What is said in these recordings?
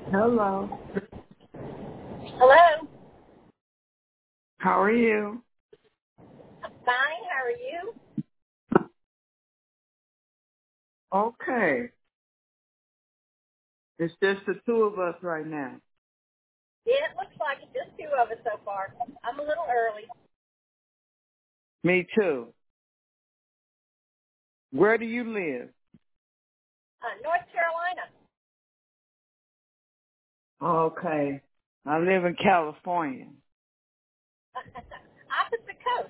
Hello. Hello. How are you? I'm fine. How are you? Okay. It's just the two of us right now. Yeah, it looks like it's just two of us so far. I'm a little early. Me too. Where do you live? North Carolina. Okay. I live in California. Opposite coast.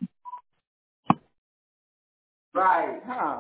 Right, huh?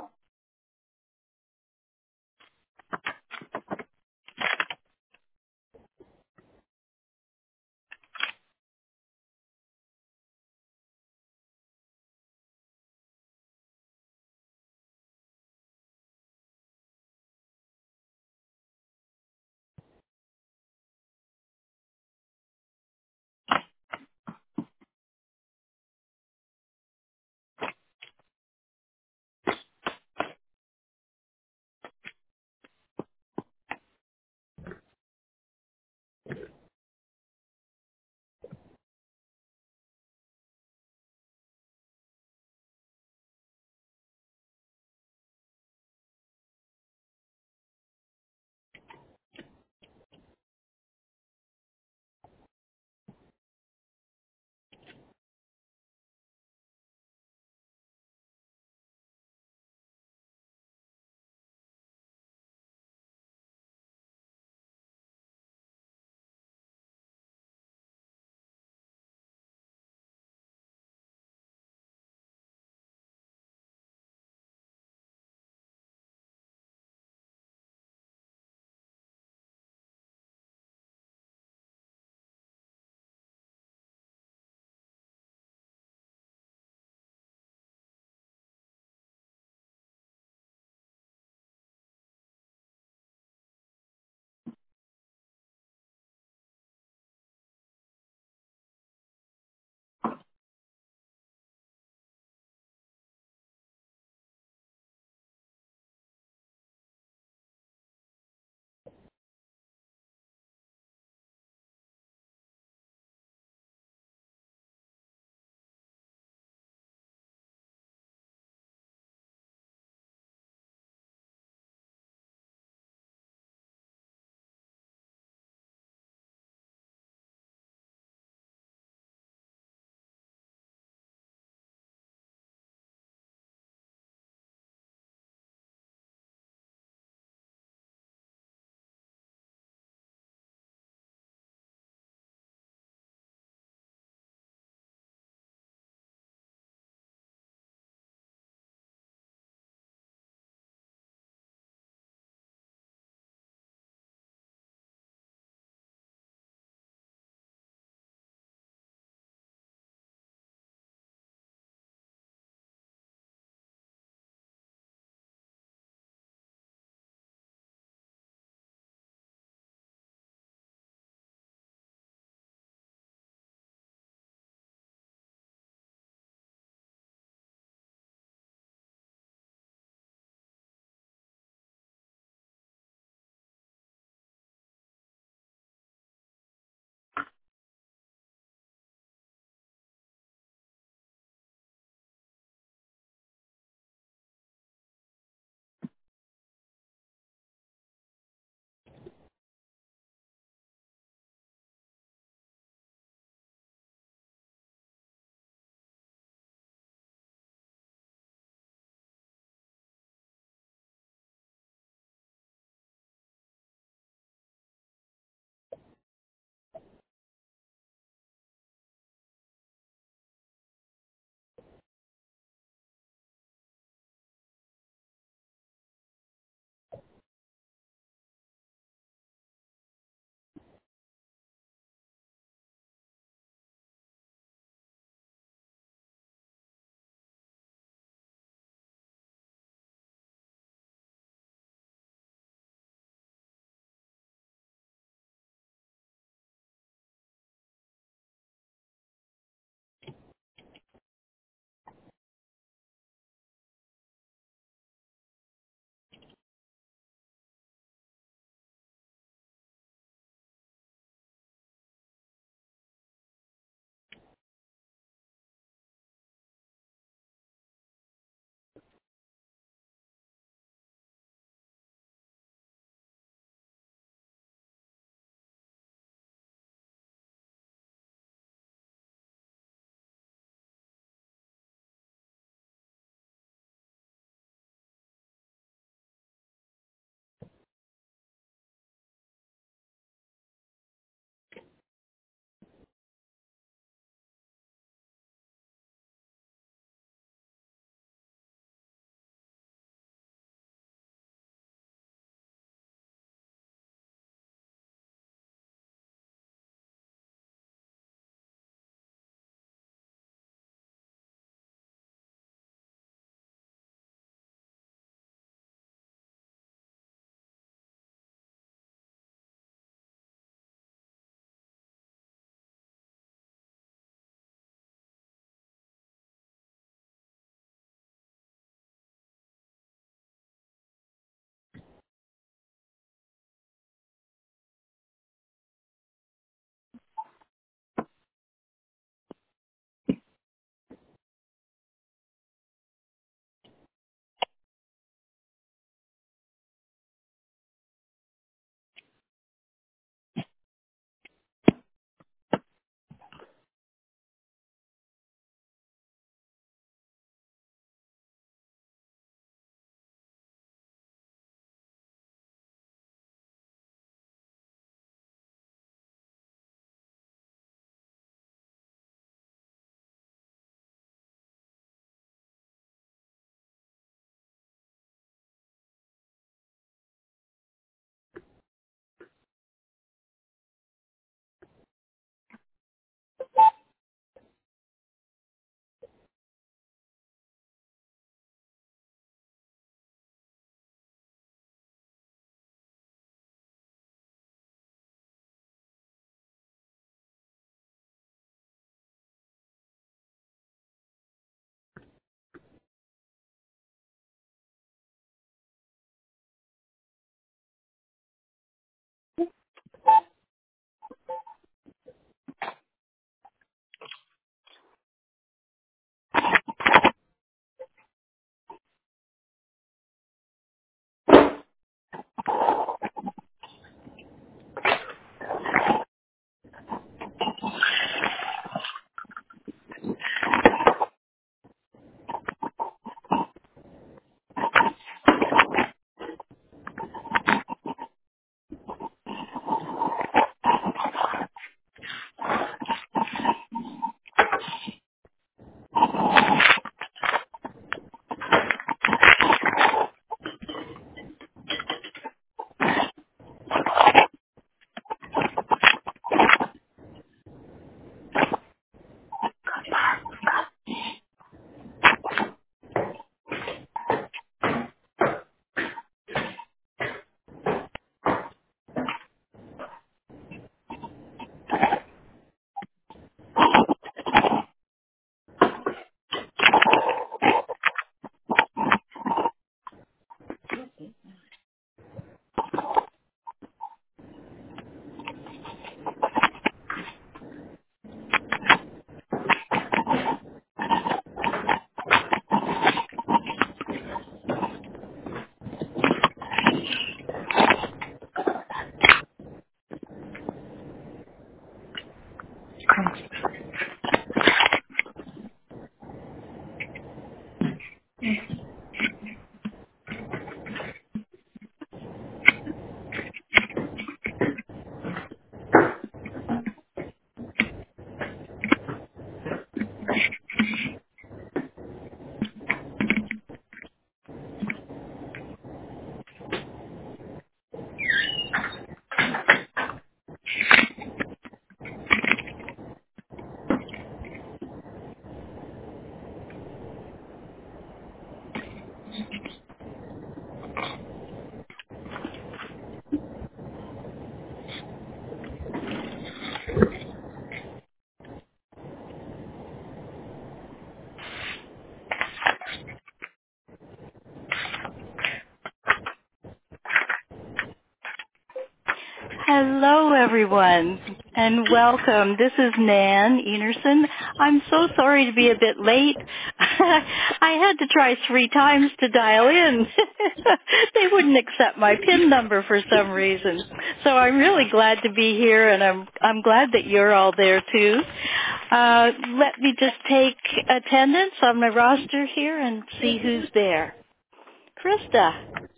Hello, everyone, and welcome. This is Nan Enerson. I'm so sorry to be a bit late. I had to try 3 times to dial in. They wouldn't accept my PIN number for some reason. So I'm really glad to be here, and I'm glad that you're all there too. Let me just take attendance on my roster here and see who's there. Krista.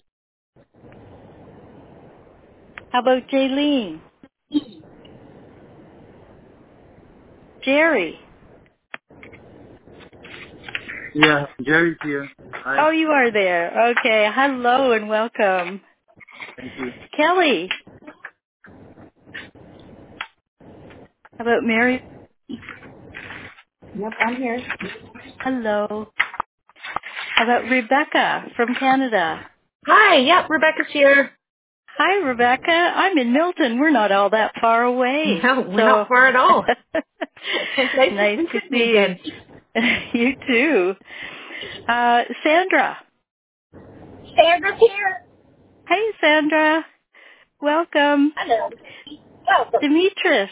How about Jaylene? Jerry. Yeah, Jerry's here. Hi. Oh, you are there. Okay. Hello and welcome. Thank you. Kelly. How about Mary? Yep, I'm here. Hello. How about Rebecca from Canada? Hi, yep, Rebecca's here. Hi, Rebecca. I'm in Milton. We're not all that far away. No, we're not far at all. Nice Nice to to see meet you you. again. You too. Sandra. Sandra's here. Hey, Sandra. Welcome. Hello. Welcome. Demetrius.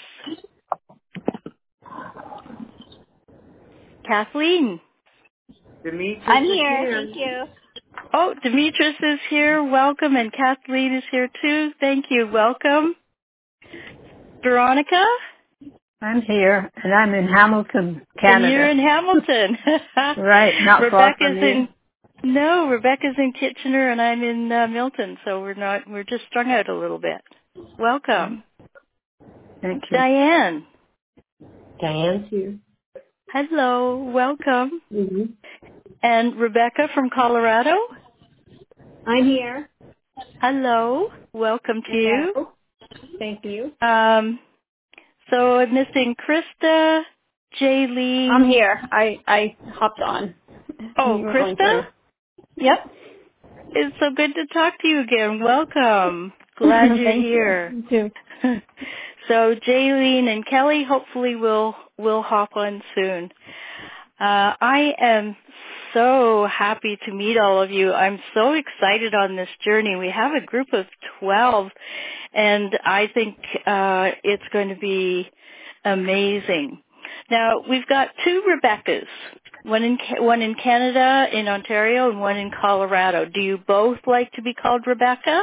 Kathleen. Demetrius I'm is here. Thank you. Oh, Demetrius is here. Welcome. And Kathleen is here too. Thank you. Welcome. Veronica? I'm here, and I'm in Hamilton, Canada. And you're in Hamilton. Right, not far from you. Rebecca's in Kitchener and I'm in Milton, so we're just strung out a little bit. Welcome. Thank you. Diane. Diane's here. Hello. Welcome. Mm-hmm. And Rebecca from Colorado? I'm here. Hello. Welcome to you. Hello. Thank you. So I'm missing Krista, Jaylene. I'm here. I hopped on. Oh, You were going Krista? through. Yep. It's so good to talk to you again. Welcome. Glad you're Thank here. you. You too. So Jaylene and Kelly hopefully will hop on soon. I am so happy to meet all of you. I'm so excited on this journey. We have a group of 12, and I think it's going to be amazing. Now, we've got 2 Rebeccas, one in Canada, in Ontario, and one in Colorado. Do you both like to be called Rebecca?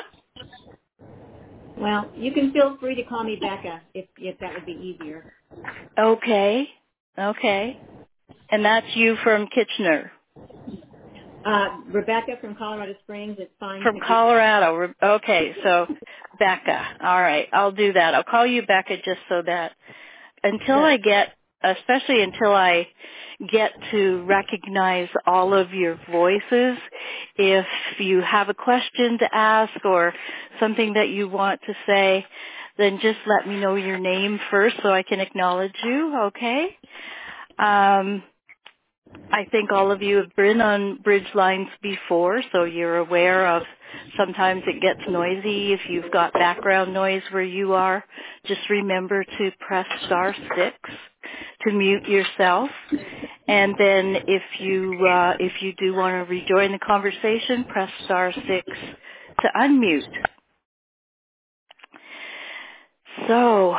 Well, you can feel free to call me Becca if that would be easier. Okay. And that's you from Kitchener. Rebecca from Colorado Springs. It's fine. From Colorado. Okay, so Becca. All right, I'll do that. I'll call you Becca just so that especially until I get to recognize all of your voices. If you have a question to ask or something that you want to say, then just let me know your name first so I can acknowledge you, okay? I think all of you have been on bridge lines before, so you're aware of sometimes it gets noisy. If you've got background noise where you are, just remember to press star 6 to mute yourself. And then if you do want to rejoin the conversation, press star 6 to unmute. So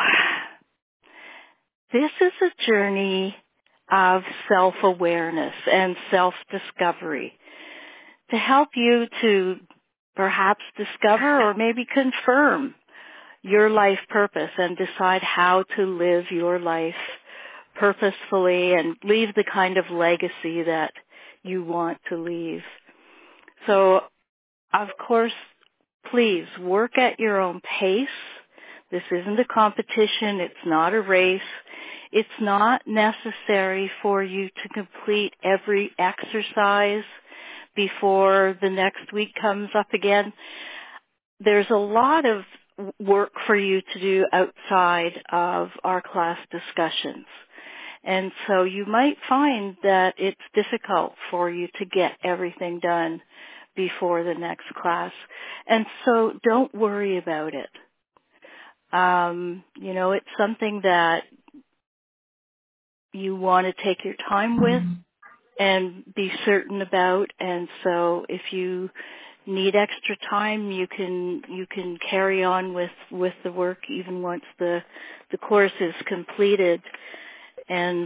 this is a journey of self-awareness and self-discovery to help you to perhaps discover or maybe confirm your life purpose and decide how to live your life purposefully and leave the kind of legacy that you want to leave. So, of course, please work at your own pace. This isn't a competition. It's not a race. It's not necessary for you to complete every exercise before the next week comes up again. There's a lot of work for you to do outside of our class discussions. And so you might find that it's difficult for you to get everything done before the next class. And so don't worry about it. It's something that you want to take your time with and be certain about. And so if you need extra time, you can carry on with the work even once the course is completed. And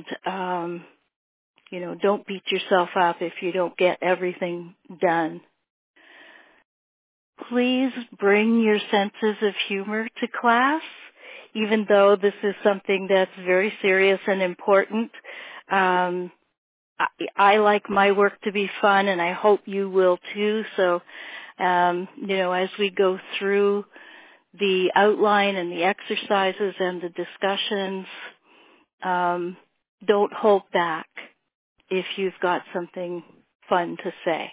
don't beat yourself up if you don't get everything done. Please bring your senses of humor to class, even though this is something that's very serious and important. I like my work to be fun, and I hope you will too. So, as we go through the outline and the exercises and the discussions, don't hold back if you've got something fun to say.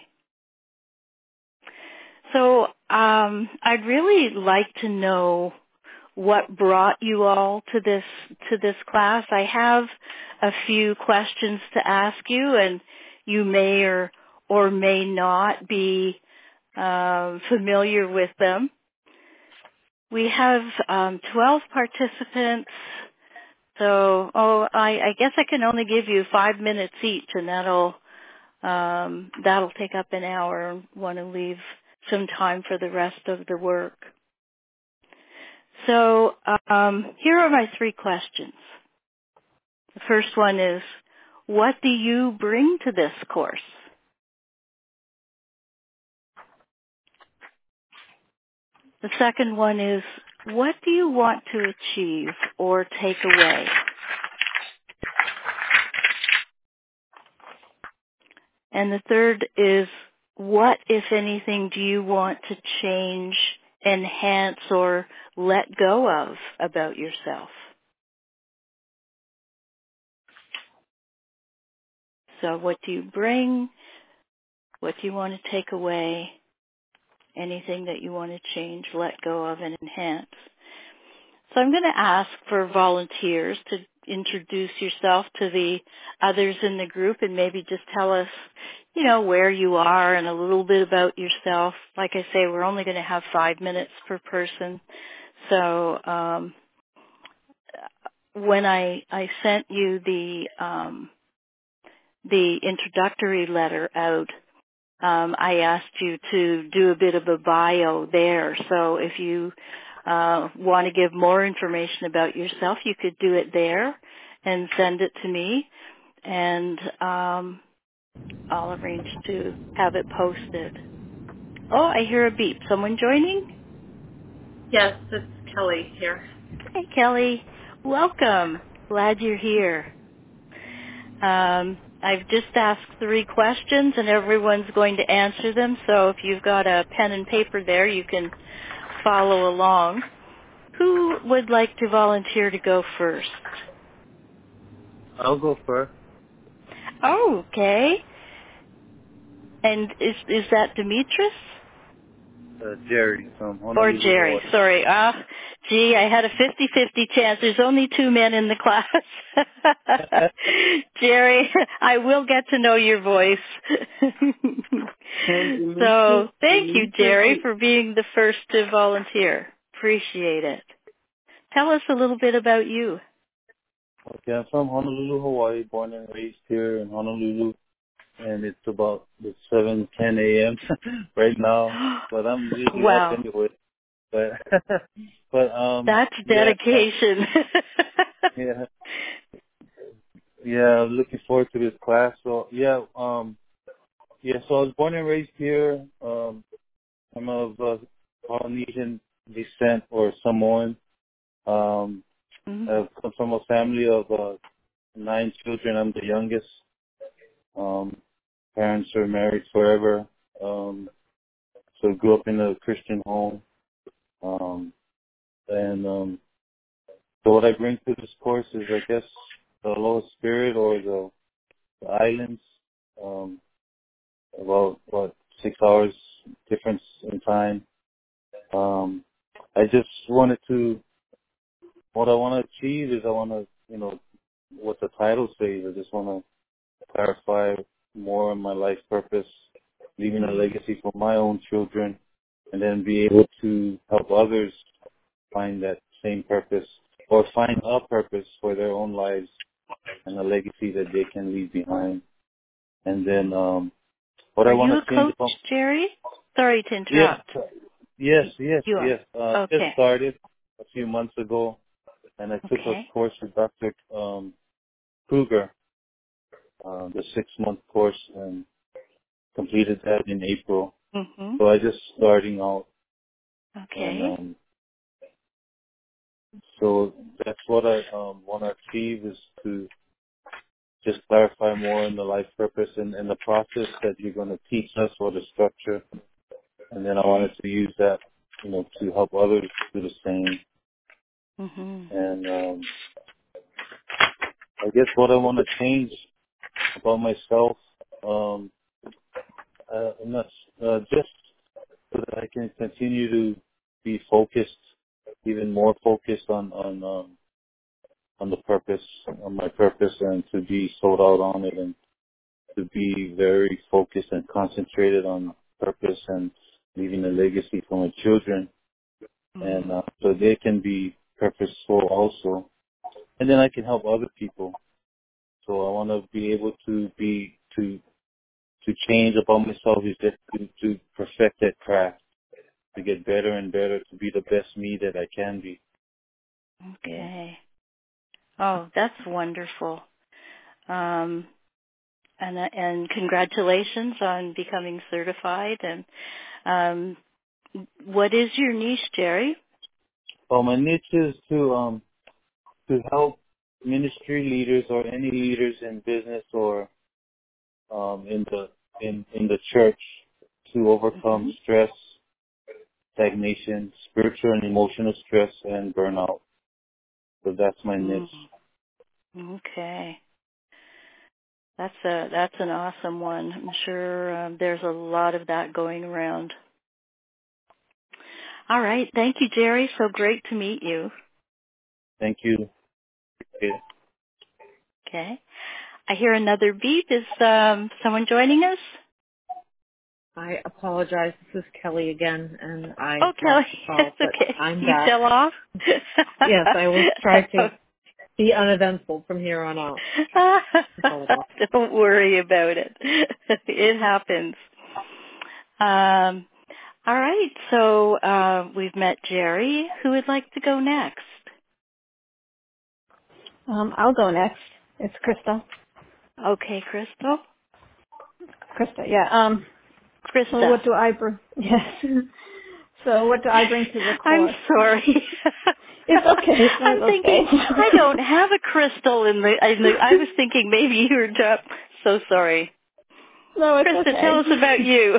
So, I'd really like to know what brought you all to this class. I have a few questions to ask you, and you may or may not be familiar with them. We have 12 participants, so I guess I can only give you 5 minutes each, and that'll take up an hour. I want to leave some time for the rest of the work. So here are my 3 questions. The first one is, what do you bring to this course? The second one is, what do you want to achieve or take away? And the third is, what, if anything, do you want to change, enhance, or let go of about yourself? So what do you bring? What do you want to take away? Anything that you want to change, let go of, and enhance. So I'm going to ask for volunteers to introduce yourself to the others in the group and maybe just tell us, where you are and a little bit about yourself. Like I say, we're only going to have 5 minutes per person. So when I sent you the introductory letter out, I asked you to do a bit of a bio there. So if you want to give more information about yourself, you could do it there and send it to me, and I'll arrange to have it posted. Oh, I hear a beep. Someone joining? Yes, it's Kelly here. Hey, Kelly. Welcome. Glad you're here. I've just asked 3 questions, and everyone's going to answer them. So if you've got a pen and paper there, you can follow along. Who would like to volunteer to go first? I'll go first. Oh, okay. And is that Demetrius? Jerry from Or Honolulu, Jerry, Hawaii. sorry. Gee, I had a 50-50 chance. There's only 2 men in the class. Jerry, I will get to know your voice. So thank you, Jerry, for being the first to volunteer. Appreciate it. Tell us a little bit about you. Okay, I'm from Honolulu, Hawaii, born and raised here in Honolulu, and it's about 7:10 a.m. right now, but I'm usually Wow. up anyway. But That's dedication. Yeah, I'm looking forward to this class. So so I was born and raised here. I'm of Polynesian descent or Samoan. I've come from a family of 9 children. I'm the youngest. Parents are married forever. So grew up in a Christian home. So what I bring to this course is, I guess, the Aloha Spirit or the islands. About 6 hours difference in time. I just wanted to. What I want to achieve is I want to, what the title says. I just want to clarify more on my life purpose, leaving a legacy for my own children, and then be able to help others find that same purpose or find a purpose for their own lives and a legacy that they can leave behind. And then what I want to change Are you a coach, Jerry? Sorry to Yes, interrupt. yes. You are. Just Okay. started a few months ago, and I took a Okay. course with Dr. Kruger, the 6-month course, and completed that in April. Mhm. So I just starting out, and Okay. so that's what I want to achieve, is to just clarify more in the life purpose and the process that you're going to teach us, or the structure, and then I wanted Okay. to use that, to help others do the same. Mhm. And I guess what I want to change about myself, I'm not, just so that I can continue to be focused, even more focused on the purpose, on my purpose, and to be sold out on it, and to be very focused and concentrated on purpose and leaving a legacy for my children, and Mhm. so they can be purposeful also, and then I can help other people. So I want to be able to change about myself, is just to perfect that craft, to get better and better, to be the best me that I can be. So Okay. Oh, that's wonderful. Um, and congratulations on becoming certified. And what is your niche, Jerry? well, my niche is to help ministry leaders, or any leaders in business, or in the church, to overcome Mhm. stress, stagnation, spiritual and emotional stress, and burnout. So that's my niche. Mm. Okay. That's an awesome one. I'm sure there's a lot of that going around. All right. Thank you, Jerry. So great to meet you. Thank you. Okay. Okay. I hear another beep. Is someone joining us? I apologize. This is Kelly again, and I Oh, Kelly. lost the call, It's but okay. I'm You back. fell off? Yes, I will try to be uneventful from here on out. Apologize. Don't worry about it. It happens. Um, all right. So we've met Jerry. Who would like to go next? I'll go next. It's Krista. Okay, Crystal. Krista, yeah. So Krista. what do I bring? Yes. So what do I bring to the I'm course? sorry. It's okay. I'm It's thinking I okay. don't have a crystal in the. I was thinking maybe you were just. So sorry, No, it's Krista. Tell us about okay. you.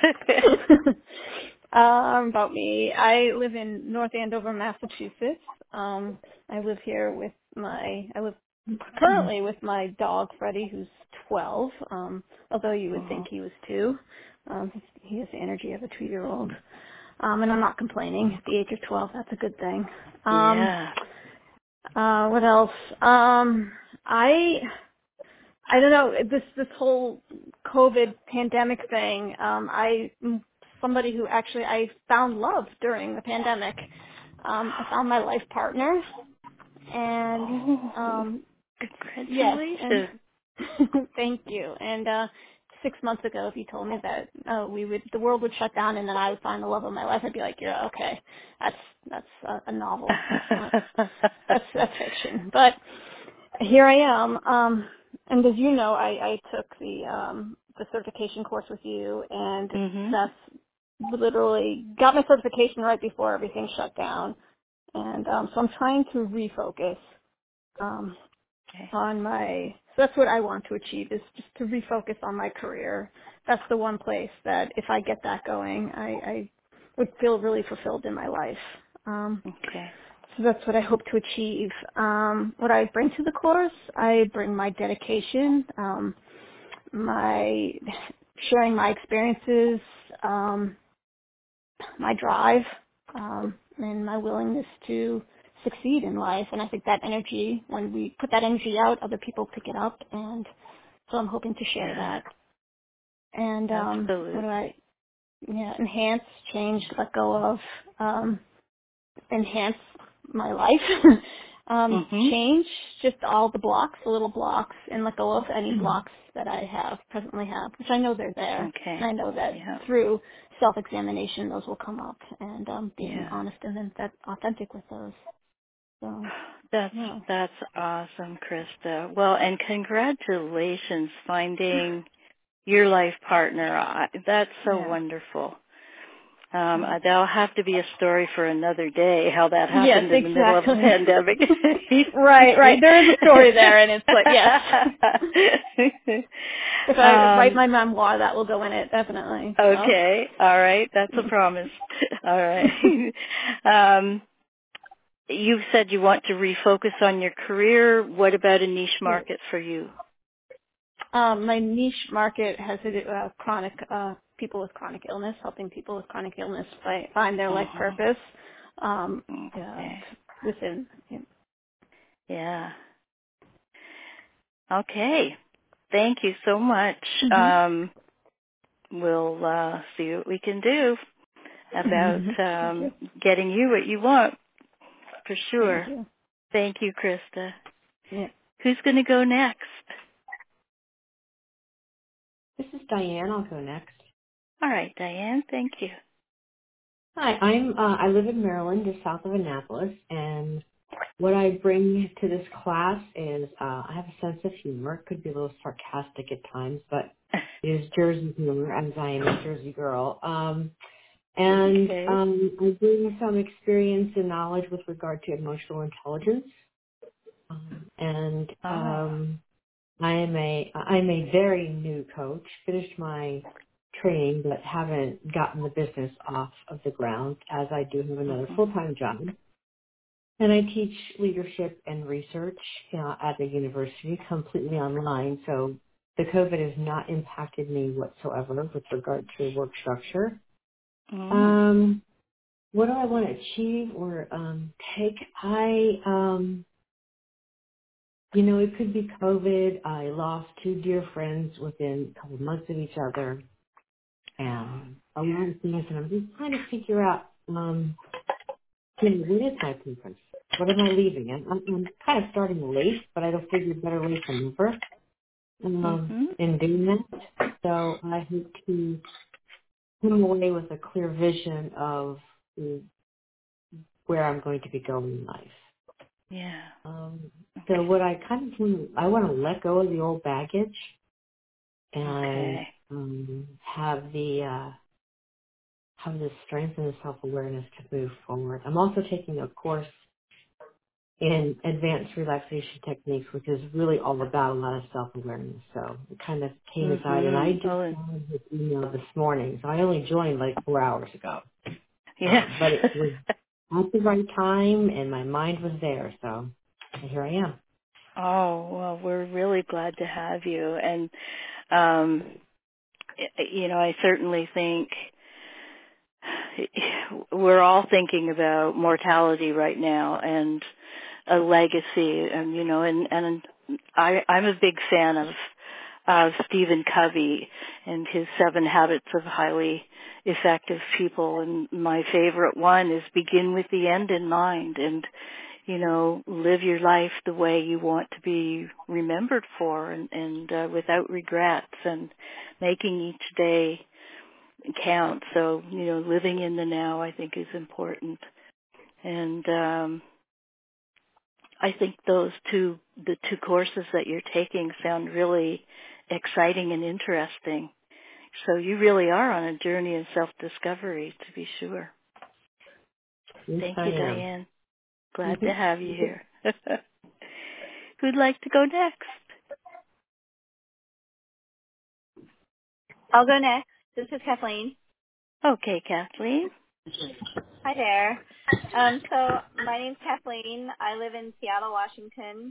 About me. I live in North Andover, Massachusetts. I live here I live currently with my dog, Freddie, who's 12, although you would think he was 2. He has the energy of a 2-year-old. And I'm not complaining. At the age of 12, that's a good thing. Yeah. What else? I don't know, this whole COVID pandemic thing, I'm somebody who actually, I found love during the pandemic. I found my life partner, and Oh, yes, and congratulations. thank you. And 6 months ago, if you told me that the world would shut down and then I would find the love of my life, I'd be like, yeah, okay, that's a novel. That's fiction. But here I am. And as you know, I took the certification course with you, and Mhm. that's literally got my certification right before everything shut down. And so I'm trying to refocus Okay. so that's what I want to achieve, is just to refocus on my career. That's the one place that if I get that going, I would feel really fulfilled in my life. Okay. So that's what I hope to achieve. What I bring to the course, I bring my dedication, my sharing my experiences, my drive, and my willingness to succeed in life. And I think that energy, when we put that energy out, other people pick it up. And so I'm hoping to share Yeah. that. And what do Absolutely. I? Yeah, enhance, change, let go of, enhance my life. Change just all the blocks, the little blocks, and let go of any blocks that I presently have, which I know they're there. Okay. And I know that through self-examination, those will come up, and being honest and then authentic with those. So that's awesome, Krista. Well, and congratulations finding your life partner. That's so wonderful. That'll have to be a story for another day, how that happened in the middle of the pandemic. Right. There is a story there, and it's like, yes. If I write my memoir, that will go in it, definitely. Okay. All right. That's a promise. All right. You said you want to refocus on your career. What about a niche market for you? My niche market has to do chronic people with chronic illness, helping people with chronic illness find their life purpose within. Yeah. Okay. Thank you so much. We'll see what we can do about getting you what you want, for sure. Thank you, Krista. Yeah. Who's going to go next? This is Diane. I'll go next. All right, Diane. Thank you. Hi, I live in Maryland, just south of Annapolis, and what I bring to this class is I have a sense of humor. It could be a little sarcastic at times, but it is Jersey humor, as I am a Jersey girl. I bring some experience and knowledge with regard to emotional intelligence, I'm a very new coach. Finished my training, but haven't gotten the business off of the ground, as I do have another full-time job. And I teach leadership and research at the university completely online. So the COVID has not impacted me whatsoever with regard to work structure. What do I want to achieve or take? It could be COVID. I lost two dear friends within a couple of months of each other. And a lot of things, and I'm just trying to figure out, what is my preference? What am I leaving? I'm kind of starting late, but I don't figure better late than never in doing that. So I hope to come away with a clear vision of where I'm going to be going in life. Yeah. So what I kind of I want to let go of the old baggage and have the strength and the self-awareness to move forward. I'm also taking a course in advanced relaxation techniques, which is really all about a lot of self-awareness. So it kind of came aside, and I just found this email this morning. So I only joined like 4 hours ago. Yeah. But it was at the right time, and my mind was there. So here I am. Oh, well, we're really glad to have you. And, I certainly think we're all thinking about mortality right now and a legacy. And, I'm a big fan of Stephen Covey and his 7 Habits of Highly Effective People. And my favorite one is begin with the end in mind and, live your life the way you want to be remembered for and without regrets and making each day count. So, living in the now I think is important. And I think the two courses that you're taking sound really exciting and interesting. So you really are on a journey of self-discovery, to be sure. Yes, Thank I you, am. Diane. Glad to have you here. Who'd like to go next? I'll go next. This is Kathleen. Okay, Kathleen. Hi there. So my name's Kathleen. I live in Seattle, Washington.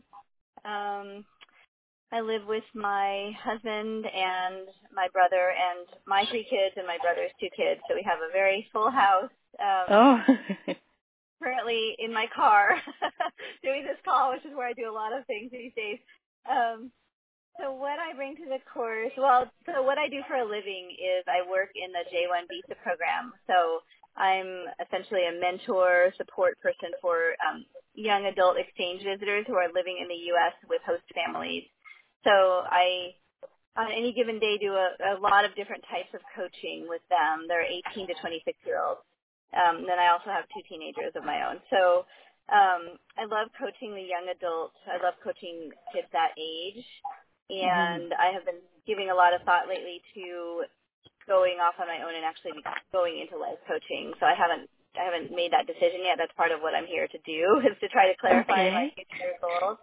I live with my husband and my brother and my 3 kids and my brother's 2 kids. So we have a very full house. Currently in my car doing this call, which is where I do a lot of things these days. So what I bring to the course, so what I do for a living is I work in the J1 visa program. So I'm essentially a mentor, support person for young adult exchange visitors who are living in the U.S. with host families. So I, on any given day, do a lot of different types of coaching with them. They're 18 to 26-year-olds. Then I also have 2 teenagers of my own. So I love coaching the young adults. I love coaching kids that age. And I have been giving a lot of thought lately to going off on my own and actually going into life coaching. So I haven't made that decision yet. That's part of what I'm here to do, is to try to clarify my future goals.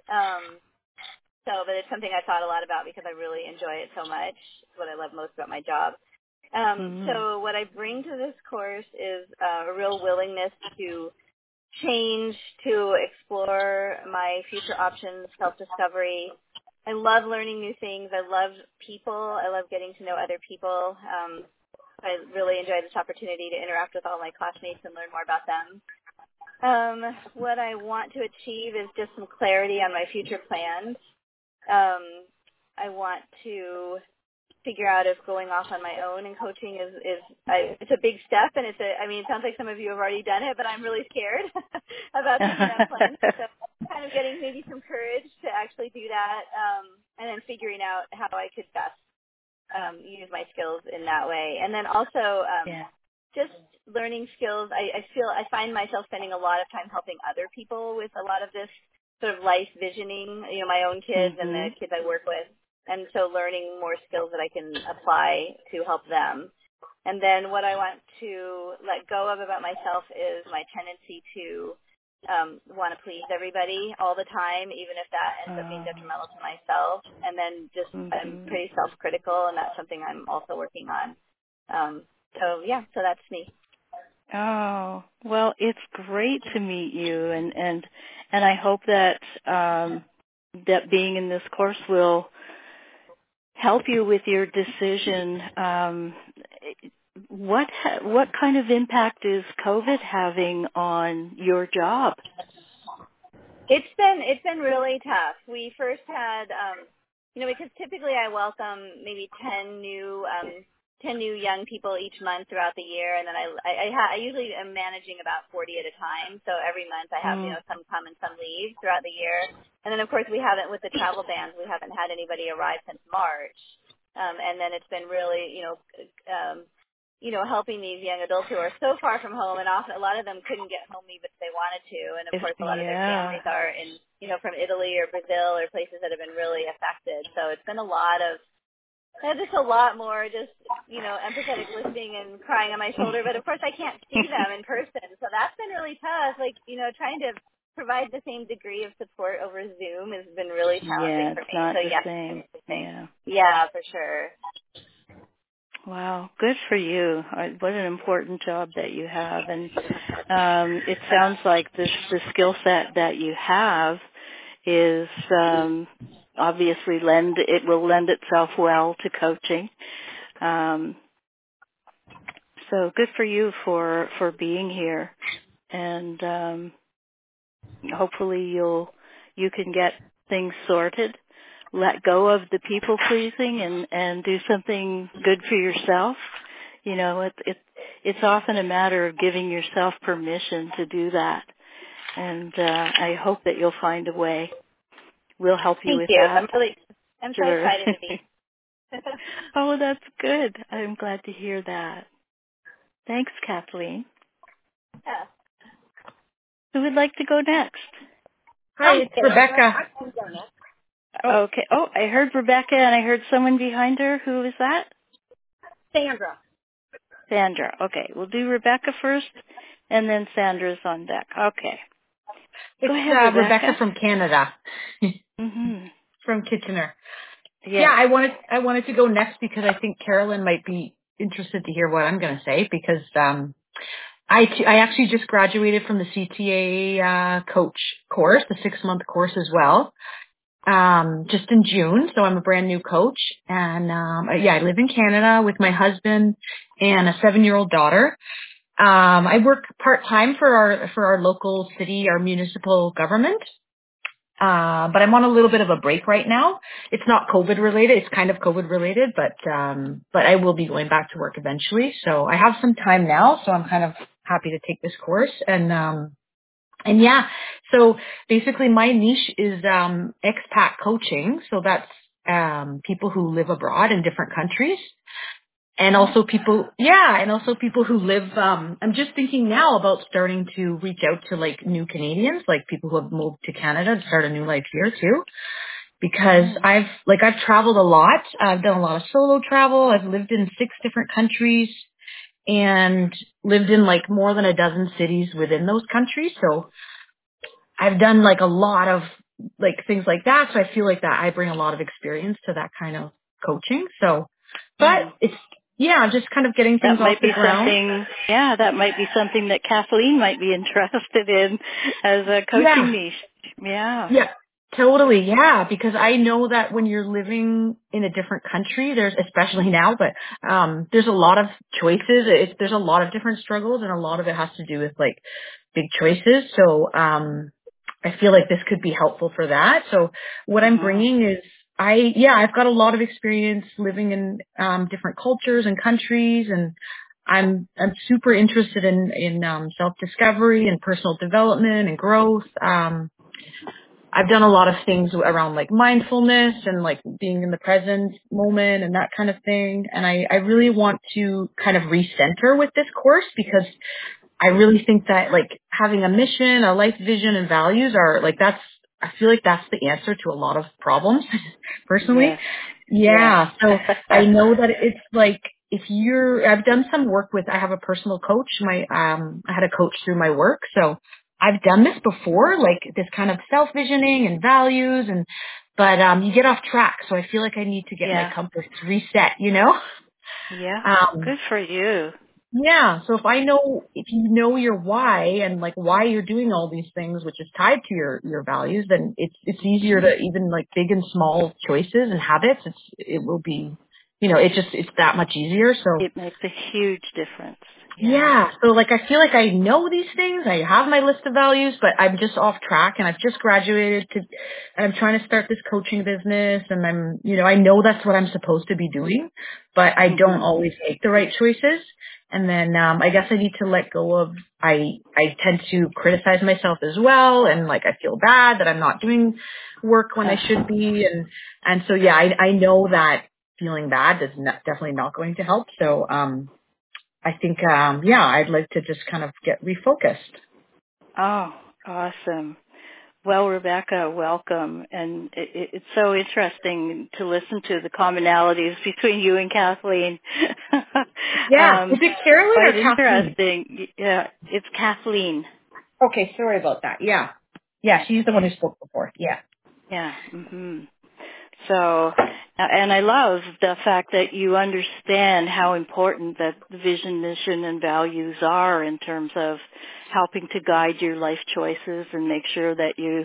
But it's something I thought a lot about because I really enjoy it so much. It's what I love most about my job. So what I bring to this course is a real willingness to change, to explore my future options, self-discovery. I love learning new things. I love people. I love getting to know other people. I really enjoy this opportunity to interact with all my classmates and learn more about them. What I want to achieve is just some clarity on my future plans. I want to figure out if going off on my own and coaching it's a big step, and it sounds like some of you have already done it, but I'm really scared about taking that plunge. So kind of getting maybe some courage to actually do that, and then figuring out how I could best use my skills in that way. And then also just learning skills. I find myself spending a lot of time helping other people with a lot of this sort of life visioning, my own kids and the kids I work with. And so learning more skills that I can apply to help them. And then what I want to let go of about myself is my tendency to want to please everybody all the time, even if that ends up being detrimental to myself. And then just I'm pretty self-critical, and that's something I'm also working on. So that's me. Oh, well, it's great to meet you, and I hope that that being in this course will help you with your decision. What kind of impact is COVID having on your job? It's been really tough. We first had, because typically I welcome maybe 10 new young people each month throughout the year, and then I usually am managing about 40 at a time. So every month I have some come and some leave throughout the year. And then of course with the travel bans, we haven't had anybody arrive since March. And then it's been really helping these young adults who are so far from home, and often a lot of them couldn't get home even if they wanted to. And of course a lot of their families are in from Italy or Brazil or places that have been really affected. So it's been a lot more empathetic listening and crying on my shoulder. But of course I can't see them in person. So that's been really tough. Trying to provide the same degree of support over Zoom has been really challenging for me. Not so the same. Yeah, for sure. Wow, good for you. What an important job that you have. And it sounds like the skill set that you have is obviously it will lend itself well to coaching. So good for you for being here, and hopefully you can get things sorted, let go of the people pleasing, and do something good for yourself. It's often a matter of giving yourself permission to do that, and I hope that you'll find a way. We'll help you with that. I'm so excited to be. Oh, that's good. I'm glad to hear that. Thanks, Kathleen. Yeah. Who would like to go next? Hi, it's Rebecca. Okay. Oh, I heard Rebecca, and I heard someone behind her. Who is that? Sandra. Okay. We'll do Rebecca first, and then Sandra's on deck. Okay. Go ahead, Rebecca from Canada. From Kitchener. Yeah, I wanted to go next because I think Carolyn might be interested to hear what I'm going to say, because I actually just graduated from the CTA coach course, the 6-month course as well, just in June. So I'm a brand new coach, and I live in Canada with my husband and a 7-year-old daughter. I work part-time for our local city, our municipal government. But I'm on a little bit of a break right now. It's not COVID related. It's kind of COVID related, but I will be going back to work eventually. So I have some time now. So I'm kind of happy to take this course. And And yeah, so basically my niche is expat coaching. So that's people who live abroad in different countries. And also people who live, I'm just thinking now about starting to reach out to like new Canadians, like people who have moved to Canada to start a new life here too. Because I've traveled a lot. I've done a lot of solo travel. I've lived in 6 different countries and lived in like more than a dozen cities within those countries. So I've done like a lot of like things like that. So I feel like that I bring a lot of experience to that kind of coaching. So, but it's, just kind of getting things off the ground. That might be something that Kathleen might be interested in as a coaching niche. Yeah. Yeah, totally. Yeah. Because I know that when you're living in a different country, there's, especially now, but, there's a lot of choices. There's a lot of different struggles and a lot of it has to do with like big choices. So, I feel like this could be helpful for that. So what I'm bringing is I've got a lot of experience living in, different cultures and countries, and I'm super interested in self-discovery and personal development and growth. I've done a lot of things around like mindfulness and like being in the present moment and that kind of thing. And I really want to kind of recenter with this course because I really think that like having a mission, a life vision and values are like, I feel like that's the answer to a lot of problems personally. Yes. So I know that it's like, I've done some work with, I have a personal coach. I had a coach through my work. So I've done this before, like this kind of self-visioning and values but you get off track. So I feel like I need to get my compass reset, you know? Yeah. Good for you. Yeah. So if you know your why and like why you're doing all these things, which is tied to your values, then it's easier to even like big and small choices and habits. It will be, it's that much easier. So it makes a huge difference. Yeah. So like, I feel like I know these things. I have my list of values, but I'm just off track and I've just graduated and I'm trying to start this coaching business and I know that's what I'm supposed to be doing, but I don't always make the right choices. And then, I guess I need to let go of, I tend to criticize myself as well. And like, I feel bad that I'm not doing work when I should be. And so, I know that feeling bad is definitely not going to help. So, I think, I'd like to just kind of get refocused. Oh, awesome. Well, Rebecca, welcome. And it's so interesting to listen to the commonalities between you and Kathleen. Yeah. Is it Carolyn or Kathleen? Interesting. Yeah, it's Kathleen. Okay, sorry about that. Yeah. Yeah, she's the one who spoke before. Yeah. Yeah. So, and I love the fact that you understand how important that the vision, mission, and values are in terms of helping to guide your life choices and make sure that you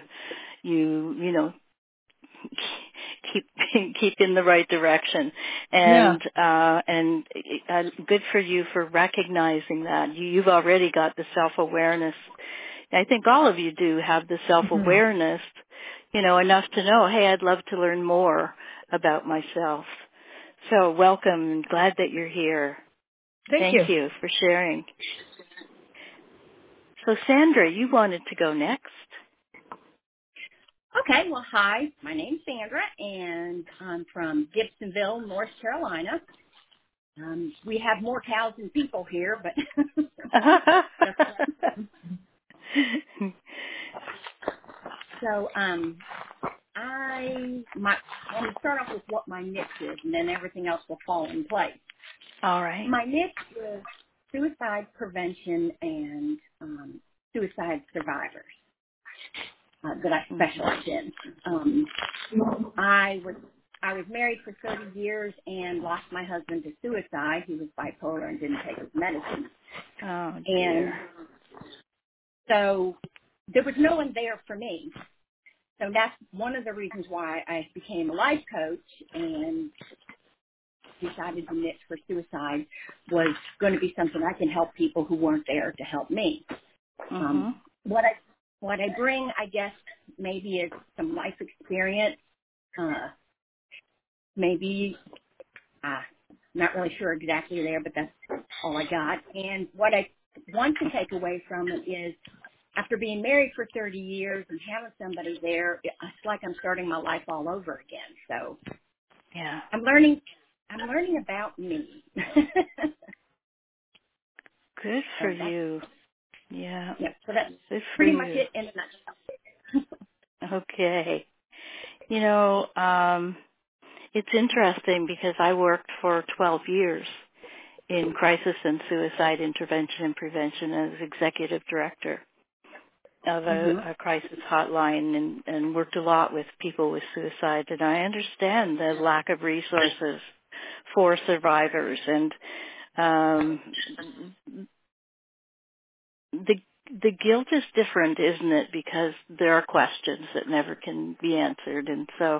keep in the right direction. And good for you for recognizing that. You've already got the self-awareness. I think all of you do have the self-awareness, enough to know, hey, I'd love to learn more about myself. So welcome and glad that you're here. Thank you for sharing. So Sandra, you wanted to go next. Okay, well, hi. My name's Sandra, and I'm from Gibsonville, North Carolina. We have more cows than people here, but so I'm going to start off with what my niche is, and then everything else will fall in place. All right. My niche is suicide prevention and suicide survivors that I specialize in. I was married for 30 years and lost my husband to suicide. He was bipolar and didn't take his medicine. Oh, dear. And so there was no one there for me. So that's one of the reasons why I became a life coach and decided to niche for suicide was going to be something I can help people who weren't there to help me. What I bring, I guess, maybe is some life experience. Maybe, not really sure exactly there, but that's all I got. And what I want to take away from it is after being married for 30 years and having somebody there, it's like I'm starting my life all over again. So yeah, I'm learning about me. good for you. Yeah, so that's good for pretty you. much it in a nutshell. Okay. You know, it's interesting because I worked for 12 years in crisis and suicide intervention and prevention as executive director of a crisis hotline and worked a lot with people with suicide. And I understand the lack of resources for survivors. And the guilt is different, isn't it? Because there are questions that never can be answered. And so,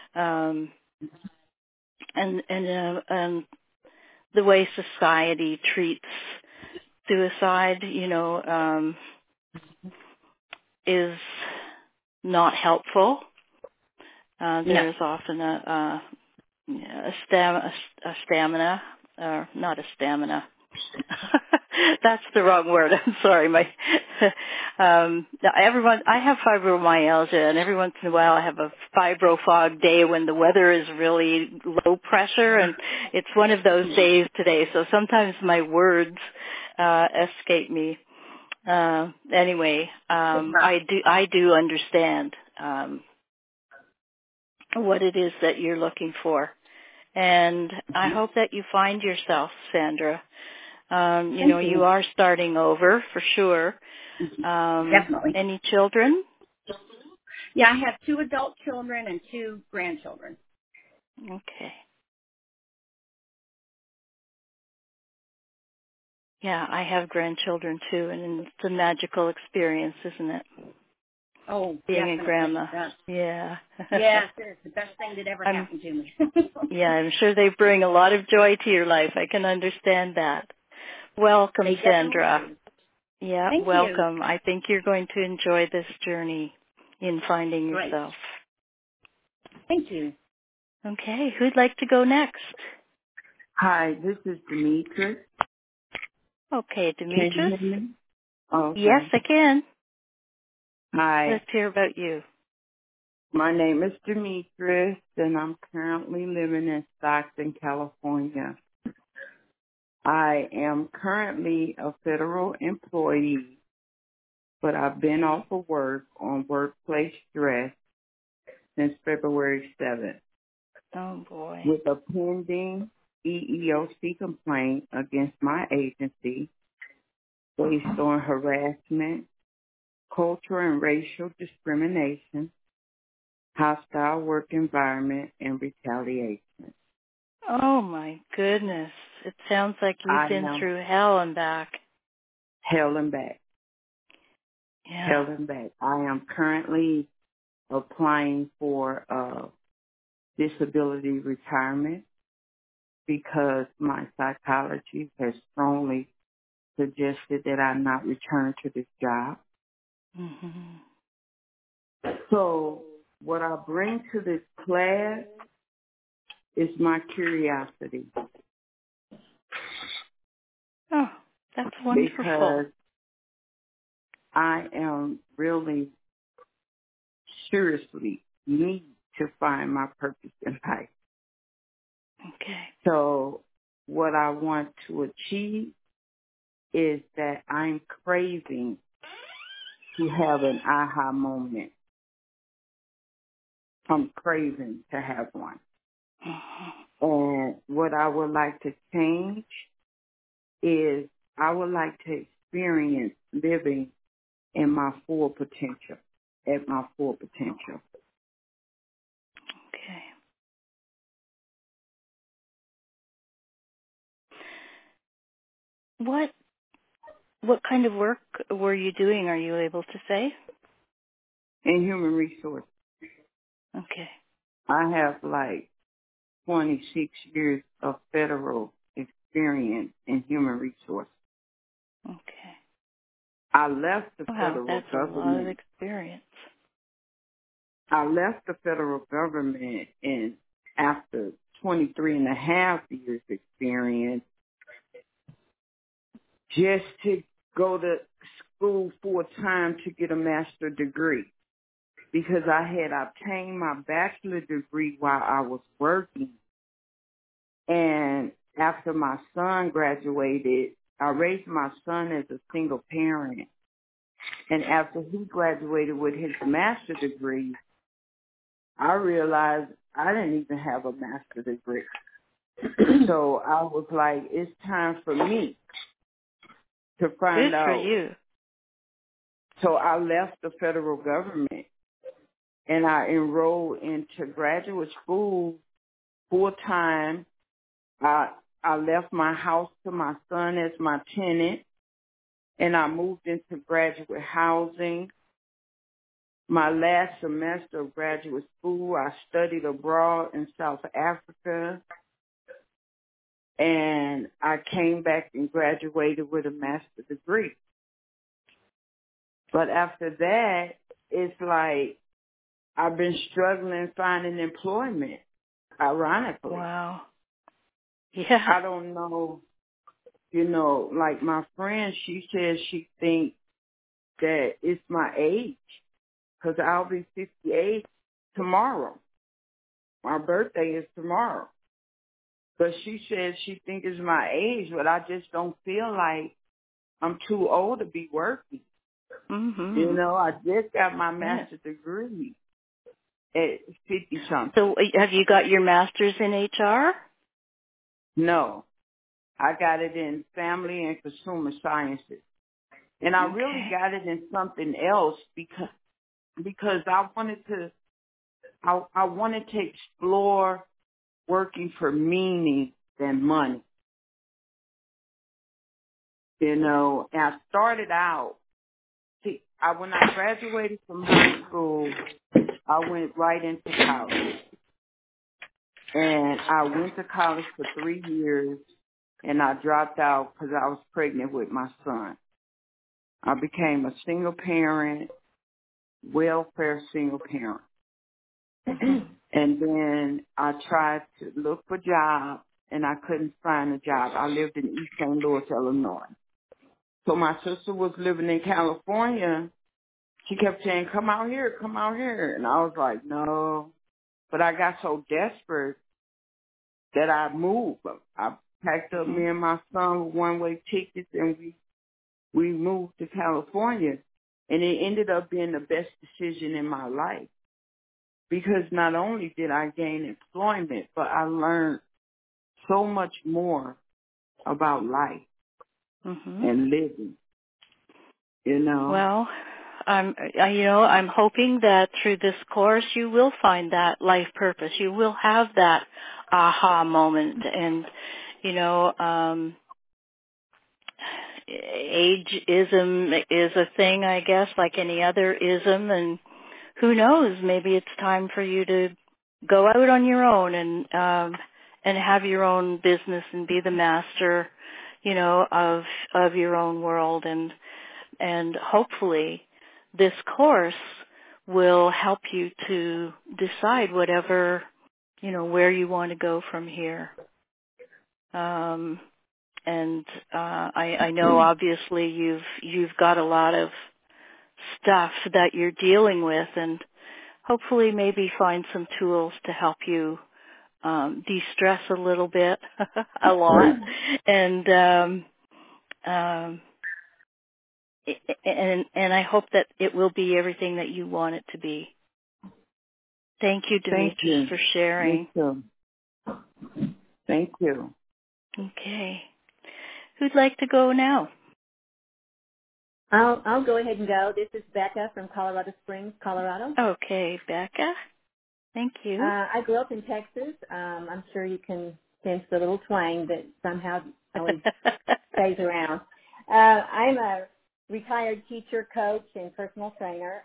and the way society treats suicide, is not helpful. There's often a stamina, or not a stamina. That's the wrong word. I'm sorry. I have fibromyalgia, and every once in a while I have a fibro fog day when the weather is really low pressure, and it's one of those days today. So sometimes my words escape me. Anyway, I do understand what it is that you're looking for, and I hope that you find yourself, Sandra. You are starting over for sure. Definitely. Any children? Yeah, I have 2 adult children and 2 grandchildren. Okay. Yeah, I have grandchildren too, and it's a magical experience, isn't it? Oh, being definitely. a grandma. Yeah. Yes, it's the best thing that ever happened to me. Yeah, I'm sure they bring a lot of joy to your life. I can understand that. Welcome, Sandra. Yeah, Thank welcome. you. I think you're going to enjoy this journey in finding Great. yourself. Thank you. Okay, who'd like to go next? Hi, this is Demetrius. Okay, Demetrius. Can you hear me? Okay. Yes, I can. Hi. Let's hear about you. My name is Demetrius, and I'm currently living in Stockton, California. I am currently a federal employee, but I've been off of work on workplace stress since February 7th. Oh, boy. With a pending EEOC complaint against my agency based on harassment, cultural and racial discrimination, hostile work environment, and retaliation. Oh, my goodness. It sounds like you've been through hell and back. Hell and back. Yeah. Hell and back. I am currently applying for disability retirement because my psychology has strongly suggested that I not return to this job. Mm-hmm. So what I bring to this class is my curiosity. Oh, that's wonderful. Because I am really seriously need to find my purpose in life. Okay. So what I want to achieve is that I'm craving to have an aha moment. I'm craving to have one. Mm-hmm. And what I would like to change is I would like to experience living in my full potential, at my full potential. Okay. What kind of work were you doing, are you able to say? In human resources. Okay. I have like 26 years of federal experience in human resources. Okay. I left the federal that's government. A lot of experience. I left the federal government and after 23 and a half years experience just to go to school full time to get a master's degree because I had obtained my bachelor's degree while I was working. And after my son graduated, I raised my son as a single parent. And after he graduated with his master's degree, I realized I didn't even have a master's degree. So I was like, it's time for me to find out. Good for you. So I left the federal government and I enrolled into graduate school full time. I left my house to my son as my tenant, and I moved into graduate housing. My last semester of graduate school, I studied abroad in South Africa, and I came back and graduated with a master's degree. But after that, it's like I've been struggling finding employment, ironically. Wow. Yeah. I don't know, like my friend, she says she thinks that it's my age because I'll be 58 tomorrow. My birthday is tomorrow. But she says she thinks it's my age, but I just don't feel like I'm too old to be working. Mm-hmm. I just got my master's degree at 50-something. So have you got your master's in HR? No. I got it in family and consumer sciences. And I really got it in something else because I wanted to explore working for meaning than money. And I started out, when I graduated from high school, I went right into college. And I went to college for 3 years, and I dropped out because I was pregnant with my son. I became a single parent, welfare single parent. And then I tried to look for jobs, and I couldn't find a job. I lived in East St. Louis, Illinois. So my sister was living in California. She kept saying, come out here. And I was like, no. But I got so desperate that I moved. I packed up me and my son with one-way tickets, and we moved to California. And it ended up being the best decision in my life because not only did I gain employment, but I learned so much more about life and living, Well, I'm hoping that through this course you will find that life purpose. You will have that aha moment. And, ageism is a thing, I guess, like any other ism. And who knows, maybe it's time for you to go out on your own and have your own business and be the master, of your own world. And hopefully this course will help you to decide whatever, where you want to go from here. I know obviously you've got a lot of stuff that you're dealing with, and hopefully maybe find some tools to help you de-stress a little bit, a lot, and I hope that it will be everything that you want it to be. Thank you, Demetrius, for sharing. Thank you. Okay. Who'd like to go now? I'll go ahead and go. This is Becca from Colorado Springs, Colorado. Okay, Becca. Thank you. I grew up in Texas. I'm sure you can sense the little twang that somehow always stays around. I'm a retired teacher, coach, and personal trainer.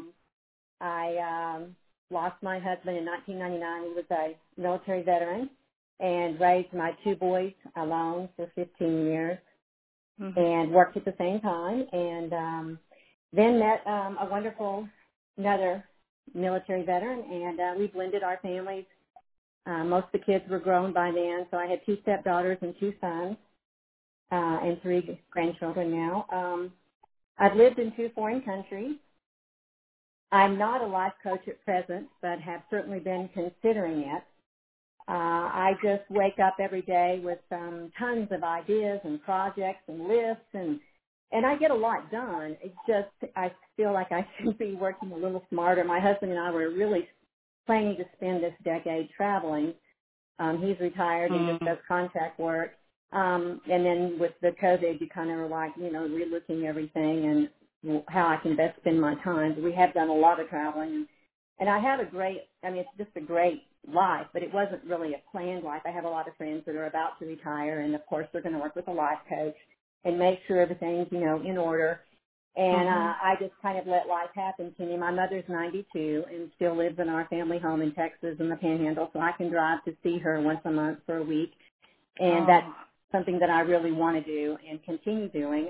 I lost my husband in 1999. He was a military veteran, and raised my 2 boys alone for 15 years. And worked at the same time, and then met a wonderful another military veteran, and we blended our families. Most of the kids were grown by then, so I had 2 stepdaughters and 2 sons, and 3 grandchildren now. I've lived in 2 foreign countries. I'm not a life coach at present, but have certainly been considering it. I just wake up every day with tons of ideas and projects and lists, and I get a lot done. It's just I feel like I should be working a little smarter. My husband and I were really planning to spend this decade traveling. He's retired and just does contract work. And then with the COVID, you kind of are like, relooking everything and how I can best spend my time. We have done a lot of traveling. And I have it's just a great life, but it wasn't really a planned life. I have a lot of friends that are about to retire, and of course they're going to work with a life coach and make sure everything's, in order. And I just kind of let life happen to me. My mother's 92 and still lives in our family home in Texas in the Panhandle, so I can drive to see her once a month for a week. And that's something that I really want to do and continue doing.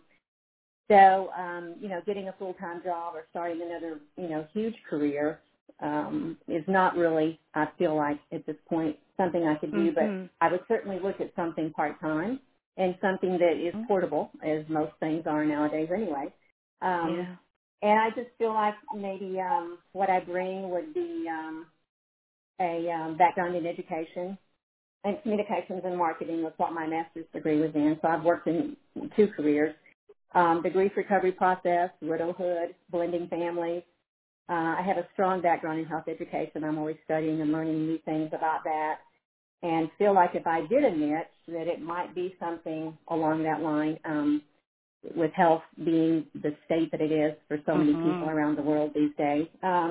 Getting a full-time job or starting another, huge career is not really, I feel like at this point, something I could do, but I would certainly look at something part-time and something that is portable, as most things are nowadays anyway. And I just feel like maybe what I bring would be a background in education and communications and marketing with what my master's degree was in. So I've worked in 2 careers. The grief recovery process, widowhood, blending families. I have a strong background in health education. I'm always studying and learning new things about that, and feel like if I did a niche, that it might be something along that line, with health being the state that it is for so many people around the world these days.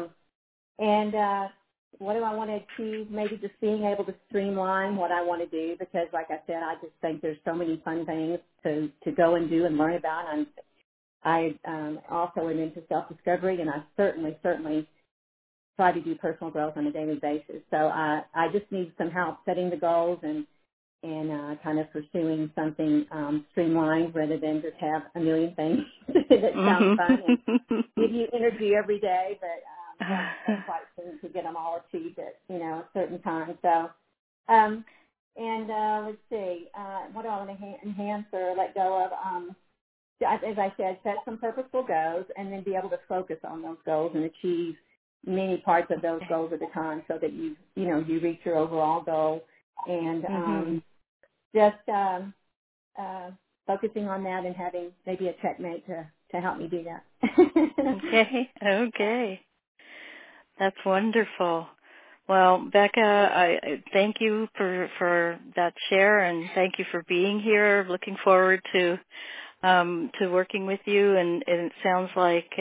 What do I want to achieve? Maybe just being able to streamline what I want to do, because like I said, I just think there's so many fun things to go and do and learn about. I also am into self-discovery, and I certainly try to do personal growth on a daily basis. So I just need some help setting the goals and kind of pursuing something streamlined rather than just have a million things that sound fun and give you energy every day, but don't quite seem to get them all achieved at a certain time. So, let's see, what do I want to enhance or let go of? As I said, set some purposeful goals and then be able to focus on those goals and achieve many parts of those goals at a time, so that you reach your overall goal. And just focusing on that and having maybe a checkmate to help me do that. Okay. That's wonderful. Well, Becca, I thank you for that share, and thank you for being here. Looking forward to working with you, and it sounds like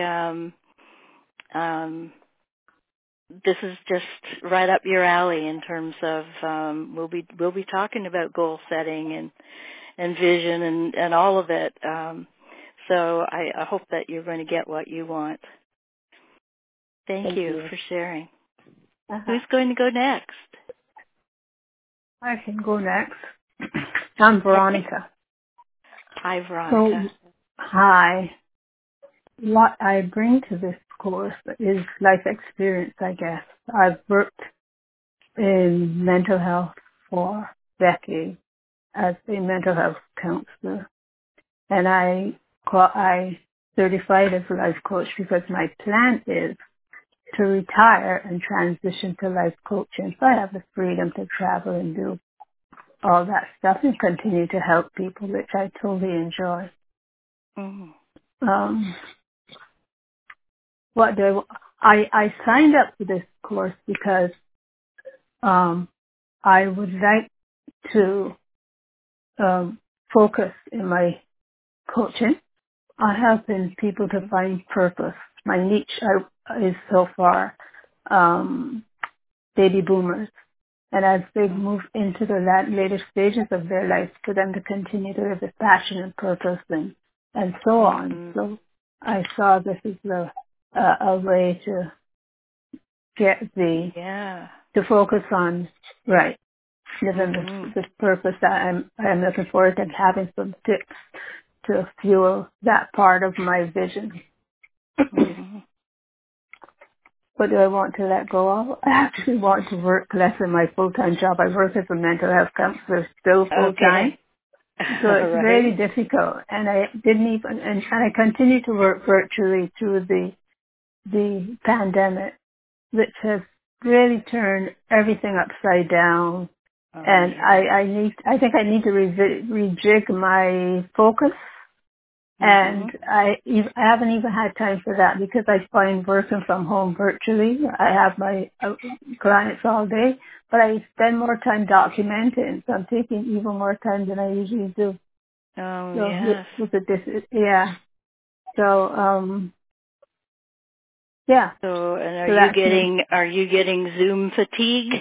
this is just right up your alley in terms of we'll be talking about goal setting and vision and all of it. So I hope that you're going to get what you want. Thank you for sharing. Who's going to go next? I can go next. I'm Veronica. Hi, Veronica. So, hi. What I bring to this course is life experience, I guess. I've worked in mental health for decades as a mental health counselor, and I certified as a life coach because my plan is to retire and transition to life coaching, so I have the freedom to travel and do all that stuff and continue to help people, which I totally enjoy. What do I signed up for this course because I would like to focus in my coaching on helping people to find purpose. My niche is so far baby boomers. And as they move into the later stages of their life, for them to continue to live with passion and purpose and so on. So I saw this as a way to get to focus on, living this purpose that I'm looking forward to, having some tips to fuel that part of my vision. What do I want to let go of? I actually want to work less in my full-time job. I work as a mental health counselor still full-time. So it's Right. really difficult. And I didn't even, and I continued to work virtually through the pandemic, which has really turned everything upside down. Oh, And yeah. I think I need to rejig my focus. And I haven't even had time for that because I find working from home virtually. I have my clients all day, but I spend more time documenting. So I'm taking even more time than I usually do. Oh, So yes. yeah. So yeah. So, and So that's me. are you getting Zoom fatigue?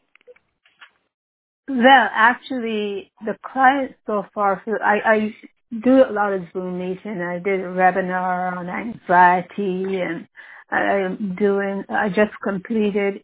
Well, actually, the clients so far, I do a lot of Zoom meeting. I did a webinar on anxiety, and I just completed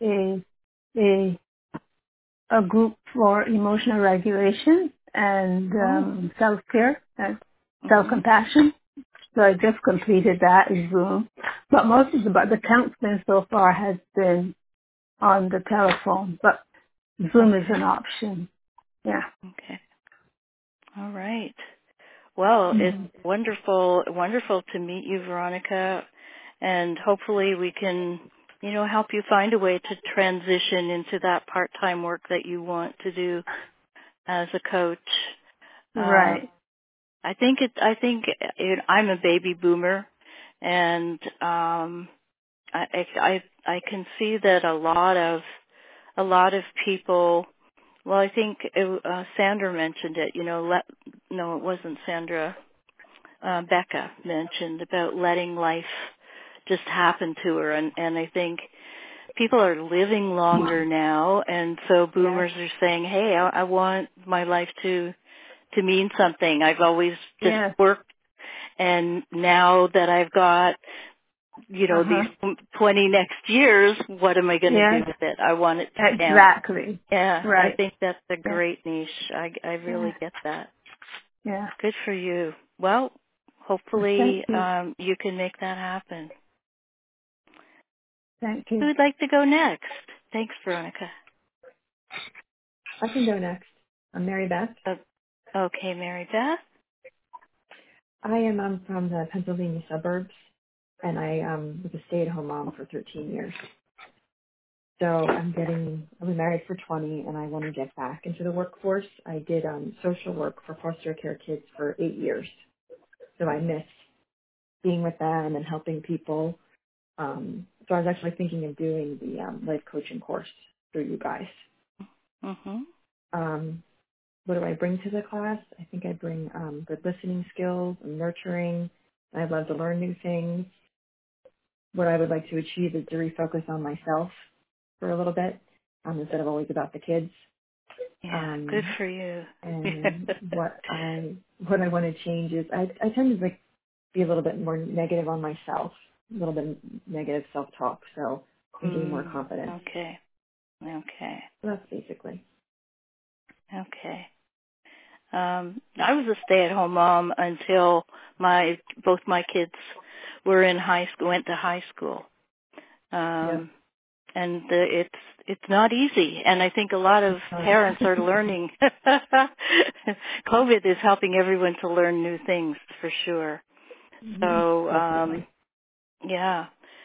a group for emotional regulation and self-care and self-compassion. So I just completed that in Zoom. But most of the counseling so far has been on the telephone, but Zoom is an option. Yeah. Okay. All right. Well, it's wonderful to meet you, Veronica, and hopefully we can, help you find a way to transition into that part-time work that you want to do as a coach. Right. I'm a baby boomer, and I can see that a lot of people. Well, I think Sandra mentioned it. No, it wasn't Sandra. Becca mentioned about letting life just happen to her, and I think people are living longer now, and so boomers are saying, "Hey, I want my life to mean something. I've always just worked, and now that I've got these 20 next years, what am I going to do with it? I want it to count." Exactly. Yeah, right. I think that's a great niche. I really get that. Yeah. Good for you. Well, hopefully you can make that happen. Thank you. Who would like to go next? Thanks, Veronica. I can go next. I'm Mary Beth. Okay, Mary Beth. I'm from the Pennsylvania suburbs, and I was a stay-at-home mom for 13 years. So I was married for 20, and I want to get back into the workforce. I did social work for foster care kids for 8 years. So I miss being with them and helping people. So I was actually thinking of doing the life coaching course through you guys. What do I bring to the class? I think I bring good listening skills and nurturing. I love to learn new things. What I would like to achieve is to refocus on myself for a little bit instead of always about the kids. Yeah, good for you. And what I want to change is I tend to be a little bit more negative on myself, a little bit negative self-talk. So I gain more confidence. Okay. So that's basically. Okay. I was a stay-at-home mom until both my kids were in went to high school. And it's not easy, and I think a lot of parents are learning. COVID is helping everyone to learn new things for sure. So yeah.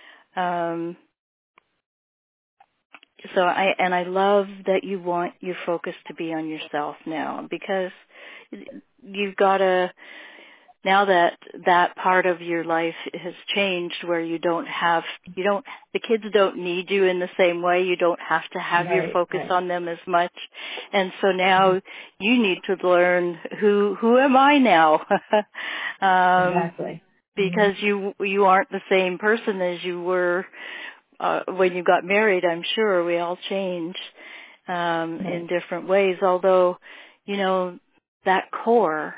So I love that you want your focus to be on yourself now, because you've got to, now that part of your life has changed where the kids don't need you in the same way. You don't have to have your focus on them as much. And so now you need to learn who am I now? Exactly. Because you aren't the same person as you were when you got married. I'm sure we all change in different ways, although that core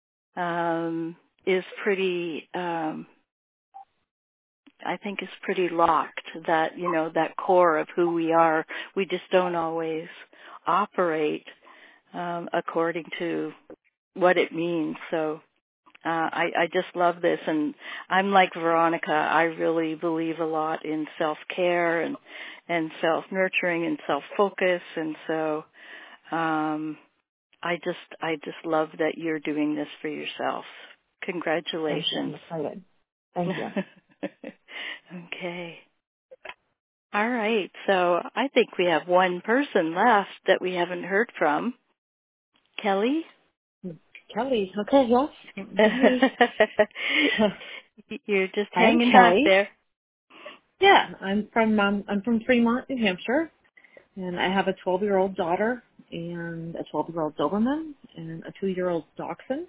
is pretty I think is pretty locked, that that core of who we are. We just don't always operate according to what it means. So I just love this, and I'm like Veronica. I really believe a lot in self-care and self-nurturing and self-focus, and so I just love that you're doing this for yourself. Congratulations. Thank you. I'm excited. Thank you. Okay. All right. So I think we have one person left that we haven't heard from. Kelly? Kelly. Okay, yes. You're just I'm hanging back Kelly. there. Yeah, I'm from Fremont, New Hampshire, and I have a 12-year-old daughter and a 12-year-old Doberman and a 2-year-old Dachshund.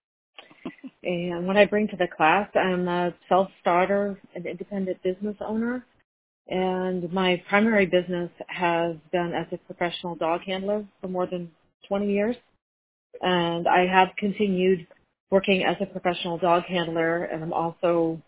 And what I bring to the class, I'm a self-starter, an independent business owner, and my primary business has been as a professional dog handler for more than 20 years. And I have continued working as a professional dog handler, and I'm also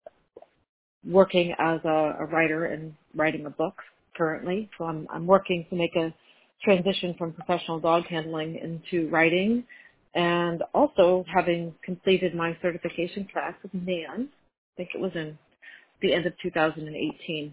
working as a writer and writing a book currently. So I'm working to make a transition from professional dog handling into writing, and also having completed my certification class with NAN. I think it was in the end of 2018.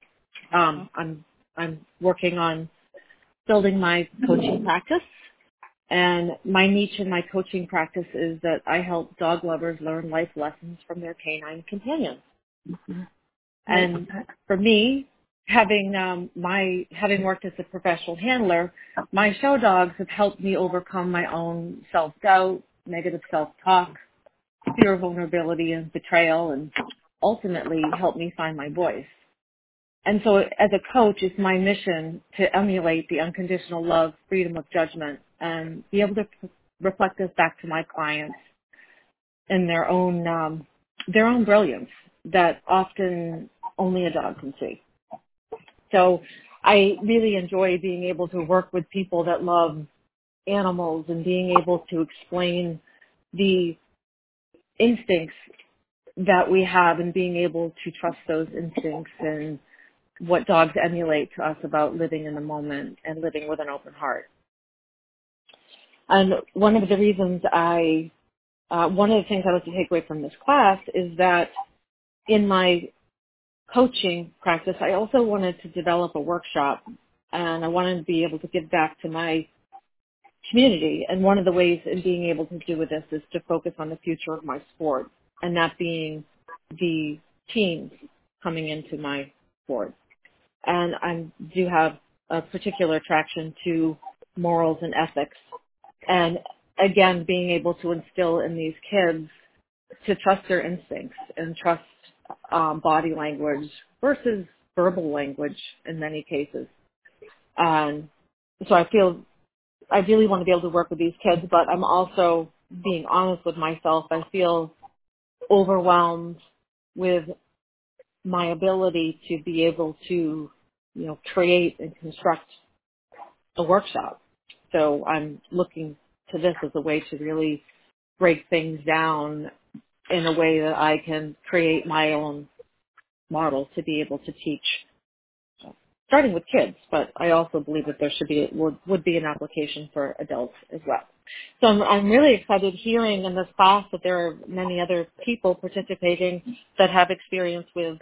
I'm working on building my coaching practice. And my niche in my coaching practice is that I help dog lovers learn life lessons from their canine companions. Mm-hmm. And for me, having worked as a professional handler, my show dogs have helped me overcome my own self-doubt, negative self-talk, fear of vulnerability and betrayal, and ultimately helped me find my voice. And so as a coach, it's my mission to emulate the unconditional love, freedom of judgment, and be able to reflect this back to my clients in their own brilliance that often only a dog can see. So I really enjoy being able to work with people that love animals and being able to explain the instincts that we have and being able to trust those instincts and what dogs emulate to us about living in the moment and living with an open heart. And one of the things I like to take away from this class is that in my coaching practice, I also wanted to develop a workshop, and I wanted to be able to give back to my community. And one of the ways in being able to do with this is to focus on the future of my sport, and that being the teens coming into my sport. And I do have a particular attraction to morals and ethics. And again, being able to instill in these kids to trust their instincts and trust body language versus verbal language in many cases. So I really want to be able to work with these kids, but I'm also being honest with myself. I feel overwhelmed with my ability to be able to, create and construct a workshop. So I'm looking to this as a way to really break things down in a way that I can create my own model to be able to teach, starting with kids, but I also believe that there would be an application for adults as well. So I'm really excited hearing in this class that there are many other people participating that have experience with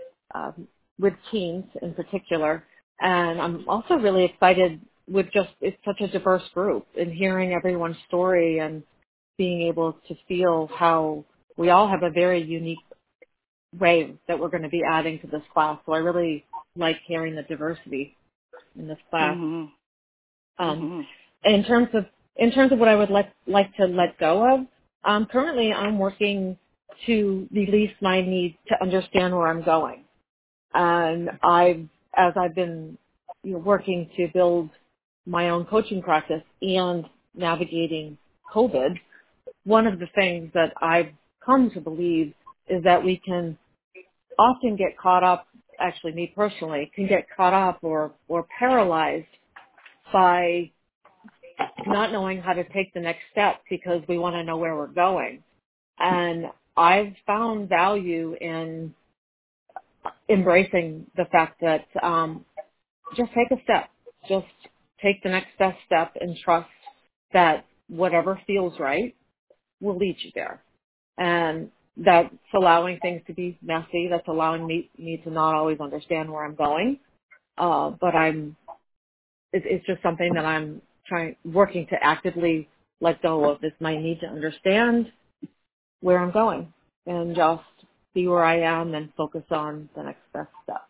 teens in particular. And I'm also really excited with it's such a diverse group, and hearing everyone's story and being able to feel how we all have a very unique way that we're going to be adding to this class. So I really like hearing the diversity in this class. Mm-hmm. In terms of what I would like to let go of, currently I'm working to release my need to understand where I'm going. And as I've been working to build my own coaching practice and navigating COVID, one of the things that I've come to believe is that we can often get caught up, actually me personally, can get caught up or paralyzed by not knowing how to take the next step because we want to know where we're going. And I've found value in embracing the fact that just take a step. Just take the next best step and trust that whatever feels right will lead you there. And that's allowing things to be messy. That's allowing me to not always understand where I'm going. But it's just something that I'm working to actively let go of this. I need to understand where I'm going and just be where I am and focus on the next best step.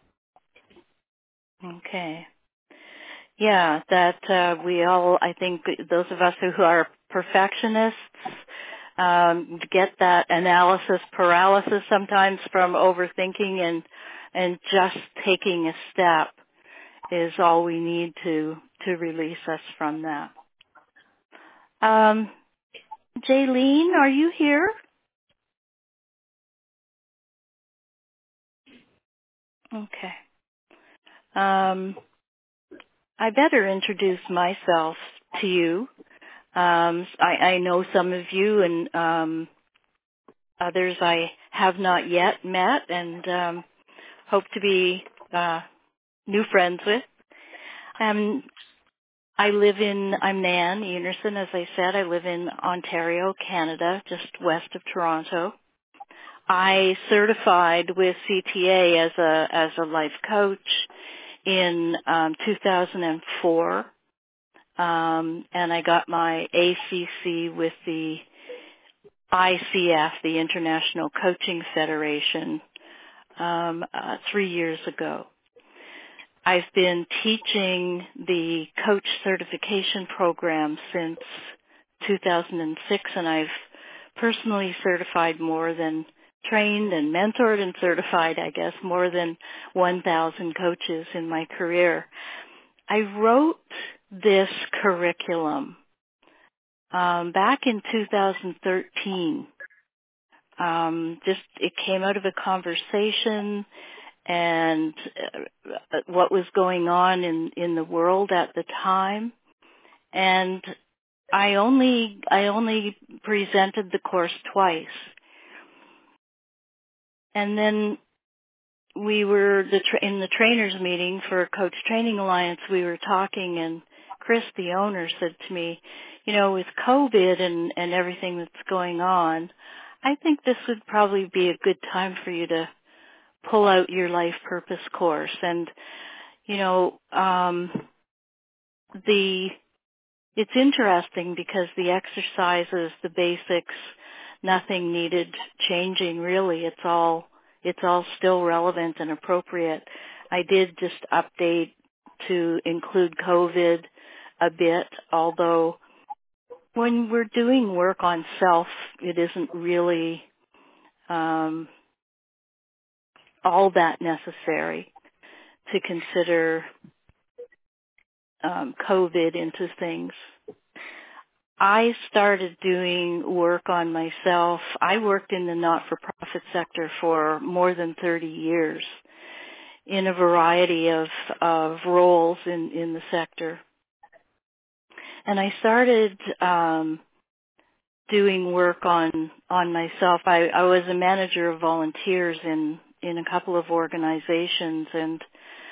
Okay. Yeah, that we all, I think those of us who are perfectionists get that analysis paralysis sometimes from overthinking, and just taking a step is all we need to release us from that. Jaylene, are you here? Okay. I better introduce myself to you. I know some of you, and others I have not yet met, and hope to be new friends with. I'm Nan Enerson, as I said. I live in Ontario, Canada, just west of Toronto. I certified with CTA as a life coach in 2004, and I got my ACC with the ICF, the International Coaching Federation, 3 years ago. I've been teaching the coach certification program since 2006, and I've personally trained and mentored and certified, I guess, more than 1,000 coaches in my career. I wrote this curriculum back in 2013. It came out of a conversation and what was going on in the world at the time, and I only presented the course twice. And then we were in the trainers meeting for Coach Training Alliance. We were talking, and Chris, the owner, said to me, with COVID and everything that's going on, I think this would probably be a good time for you to pull out your life purpose course. And it's interesting because the exercises, the basics, nothing needed changing really. It's all still relevant and appropriate. I did just update to include COVID a bit, although when we're doing work on self, it isn't really all that necessary to consider COVID into things. I started doing work on myself. I worked in the not-for-profit sector for more than 30 years in a variety of roles in the sector. And I started doing work on myself. I was a manager of volunteers in a couple of organizations, and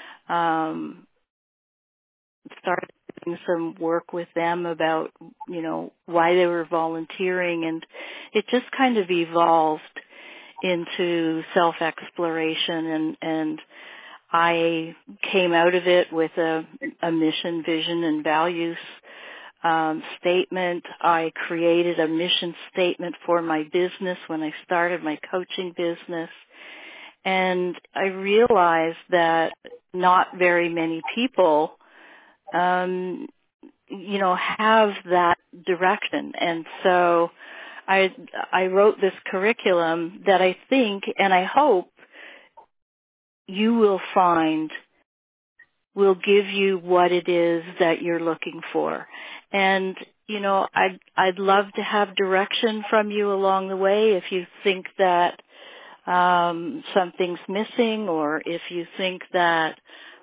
started doing some work with them about, why they were volunteering, and it just kind of evolved into self-exploration, and I came out of it with a mission, vision, and values statement. I created a mission statement for my business when I started my coaching business, and I realized that not very many people have that direction. And so I wrote this curriculum that I think and I hope you will find will give you what it is that you're looking for. And, I'd love to have direction from you along the way if you think that something's missing, or if you think that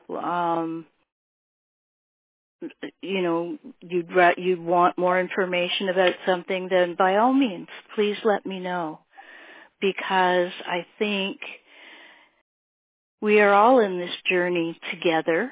you'd want more information about something, then by all means, please let me know, because I think we are all in this journey together.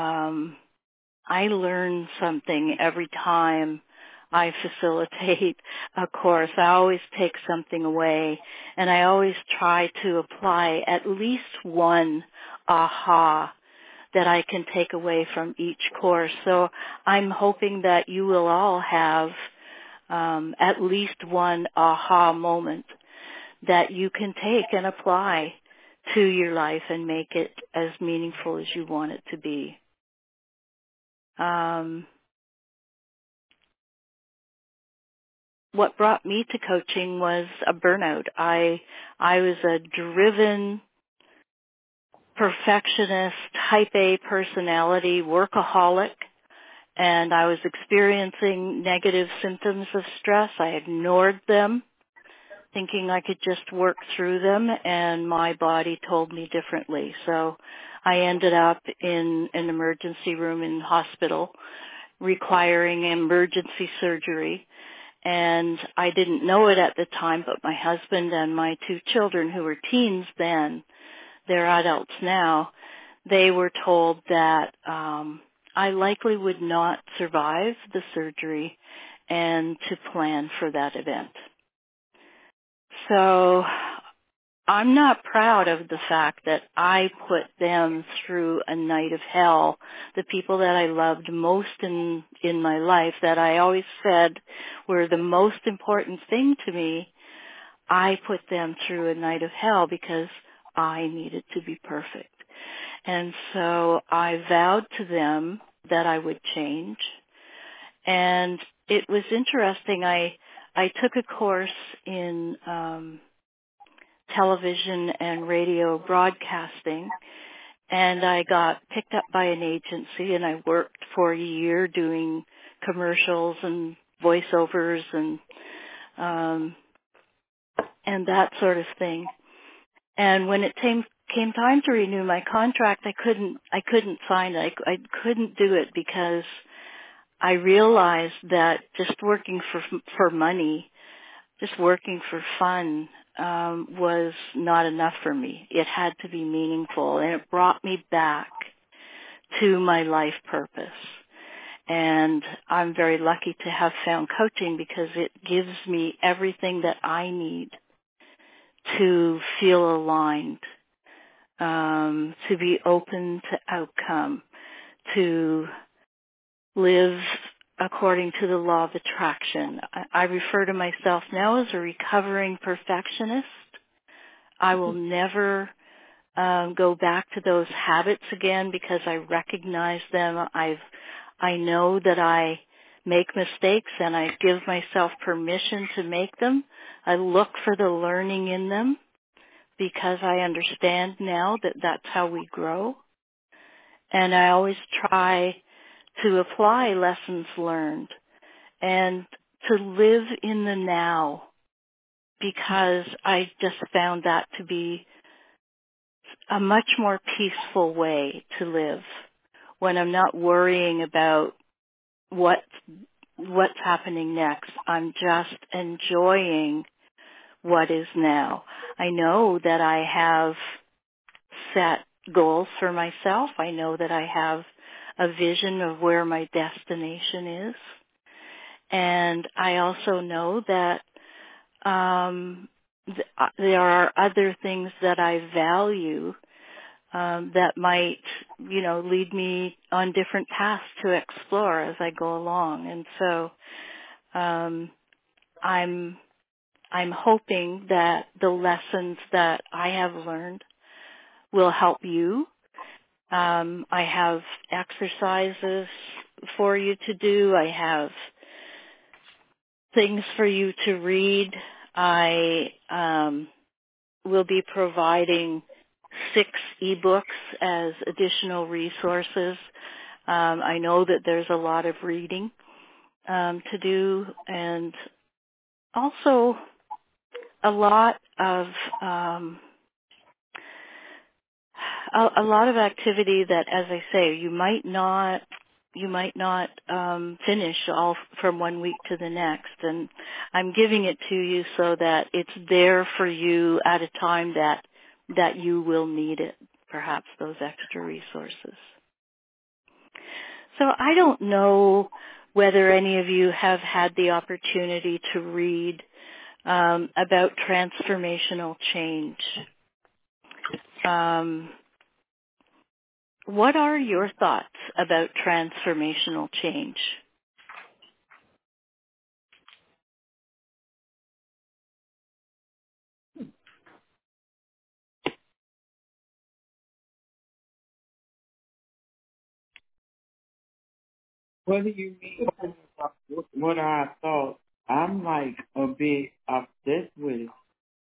I learn something every time I facilitate a course. I always take something away, and I always try to apply at least one aha that I can take away from each course. So I'm hoping that you will all have at least one aha moment that you can take and apply to your life and make it as meaningful as you want it to be. What brought me to coaching was a burnout. I was a driven, perfectionist, type A personality, workaholic, and I was experiencing negative symptoms of stress. I ignored them, thinking I could just work through them, and my body told me differently. So I ended up in an emergency room in hospital requiring emergency surgery. And I didn't know it at the time, but my husband and my 2 children, who were teens then, they're adults now, they were told that I likely would not survive the surgery and to plan for that event. So I'm not proud of the fact that I put them through a night of hell. The people that I loved most in my life, that I always said were the most important thing to me, I put them through a night of hell because I needed to be perfect. And so I vowed to them that I would change. And it was interesting. I took a course in television and radio broadcasting, and I got picked up by an agency, and I worked for a year doing commercials and voiceovers and that sort of thing. And when it came time to renew my contract, I couldn't sign it. I couldn't do it because I realized that just working for money, just working for fun, was not enough for me. It had to be meaningful, and it brought me back to my life purpose. And I'm very lucky to have found coaching because it gives me everything that I need to feel aligned, to be open to outcome, to live according to the law of attraction. I refer to myself now as a recovering perfectionist. I will never go back to those habits again because I recognize them. I know that I make mistakes and I give myself permission to make them. I look for the learning in them because I understand now that that's how we grow. And I always try to apply lessons learned and to live in the now because I just found that to be a much more peaceful way to live when I'm not worrying about what's happening next. I'm just enjoying what is now. I know that I have set goals for myself. I know that I have a vision of where my destination is. And I also know that there are other things that I value that might, lead me on different paths to explore as I go along. And so I'm hoping that the lessons that I have learned will help you. I have exercises for you to do. I have things for you to read. I will be providing 6 ebooks as additional resources. I know that there's a lot of reading to do, and also a lot of activity that, as I say, you might not finish all from one week to the next. And I'm giving it to you so that it's there for you at a time that you will need it, perhaps those extra resources. So I don't know whether any of you have had the opportunity to read about transformational change. what are your thoughts about transformational change? What do you mean? What I thought? I'm like a bit obsessed with it.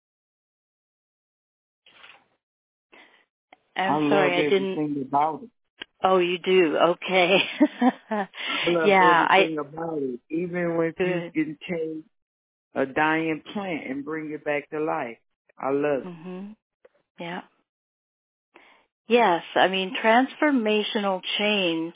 I'm I sorry, love I didn't. everything about it. Oh, you do? Okay. I love everything about it. Even if you can take a dying plant and bring it back to life. I love it. Mm-hmm. Yeah. Yes, I mean, transformational change,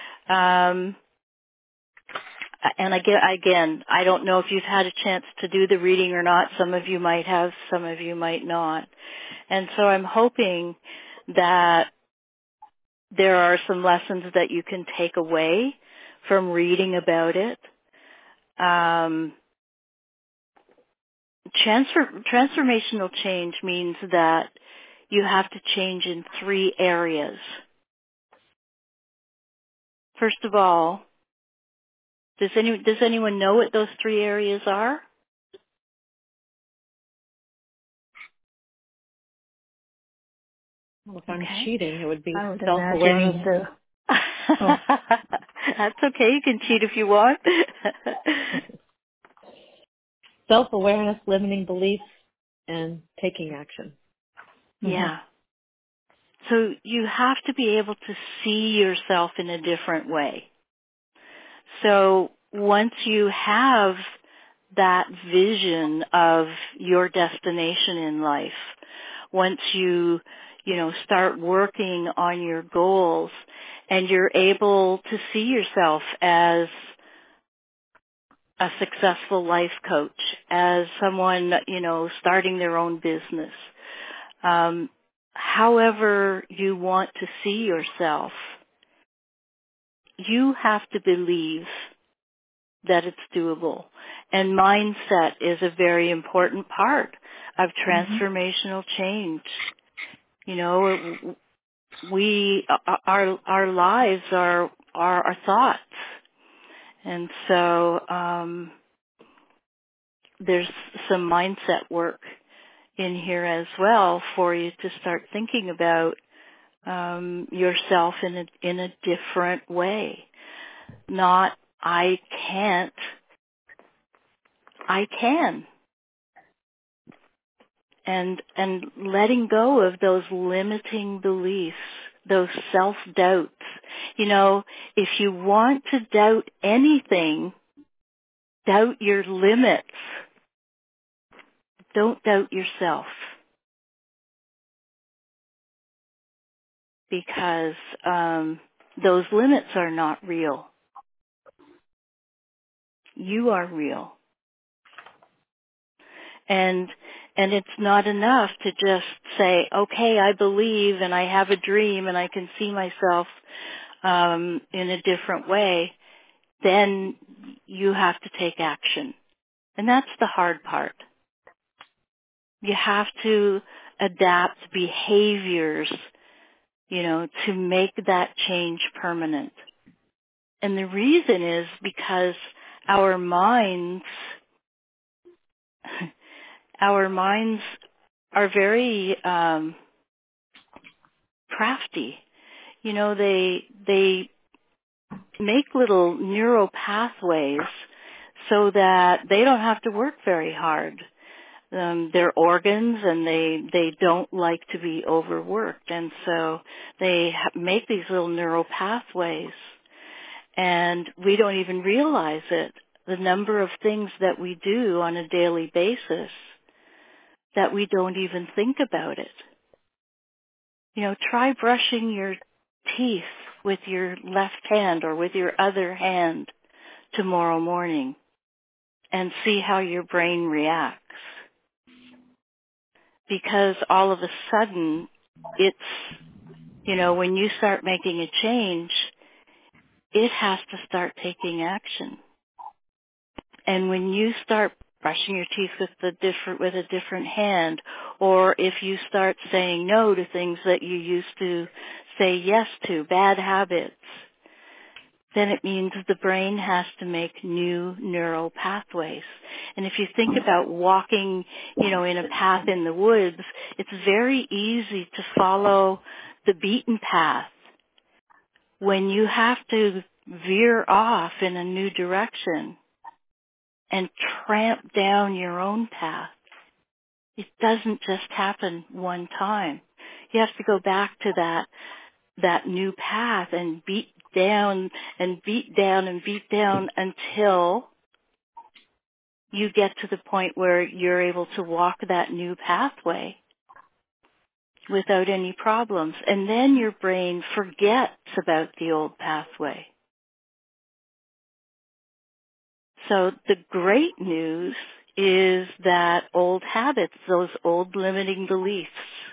and again, I don't know if you've had a chance to do the reading or not. Some of you might have, some of you might not. And so I'm hoping that there are some lessons that you can take away from reading about it. Transformational change means that you have to change in 3 areas. First of all, does anyone know what those 3 areas are? Well, if I'm cheating, it would be I would self-awareness. imagine That's okay. You can cheat if you want. Self-awareness, limiting beliefs, and taking action. Yeah. So you have to be able to see yourself in a different way. So once you have that vision of your destination in life, once you start working on your goals and you're able to see yourself as a successful life coach, as someone, starting their own business, however you want to see yourself, you have to believe that it's doable. And mindset is a very important part of transformational change. Our lives are our thoughts. And so there's some mindset work in here as well for you to start thinking about yourself in a different way. Not I can't, I can. And letting go of those limiting beliefs, those self-doubts. If you want to doubt anything, doubt your limits. Don't doubt yourself. Because those limits are not real. You are real. And it's not enough to just say, okay, I believe and I have a dream and I can see myself in a different way. Then you have to take action. And that's the hard part. You have to adapt behaviors, to make that change permanent. And the reason is because our minds are very crafty. They make little neural pathways so that they don't have to work very hard. They're organs and they don't like to be overworked, and so they make these little neural pathways, and we don't even realize it. The number of things that we do on a daily basis that we don't even think about it. Try brushing your teeth with your left hand or with your other hand tomorrow morning and see how your brain reacts. Because all of a sudden, it's, when you start making a change, it has to start taking action. And when you start brushing your teeth with a different hand, or if you start saying no to things that you used to say yes to, bad habits, then it means the brain has to make new neural pathways. And if you think about walking, in a path in the woods, it's very easy to follow the beaten path. When you have to veer off in a new direction and tramp down your own path, it doesn't just happen one time. You have to go back to that new path and beat down and beat down and beat down until you get to the point where you're able to walk that new pathway without any problems. And then your brain forgets about the old pathway. So the great news is that old habits, those old limiting beliefs,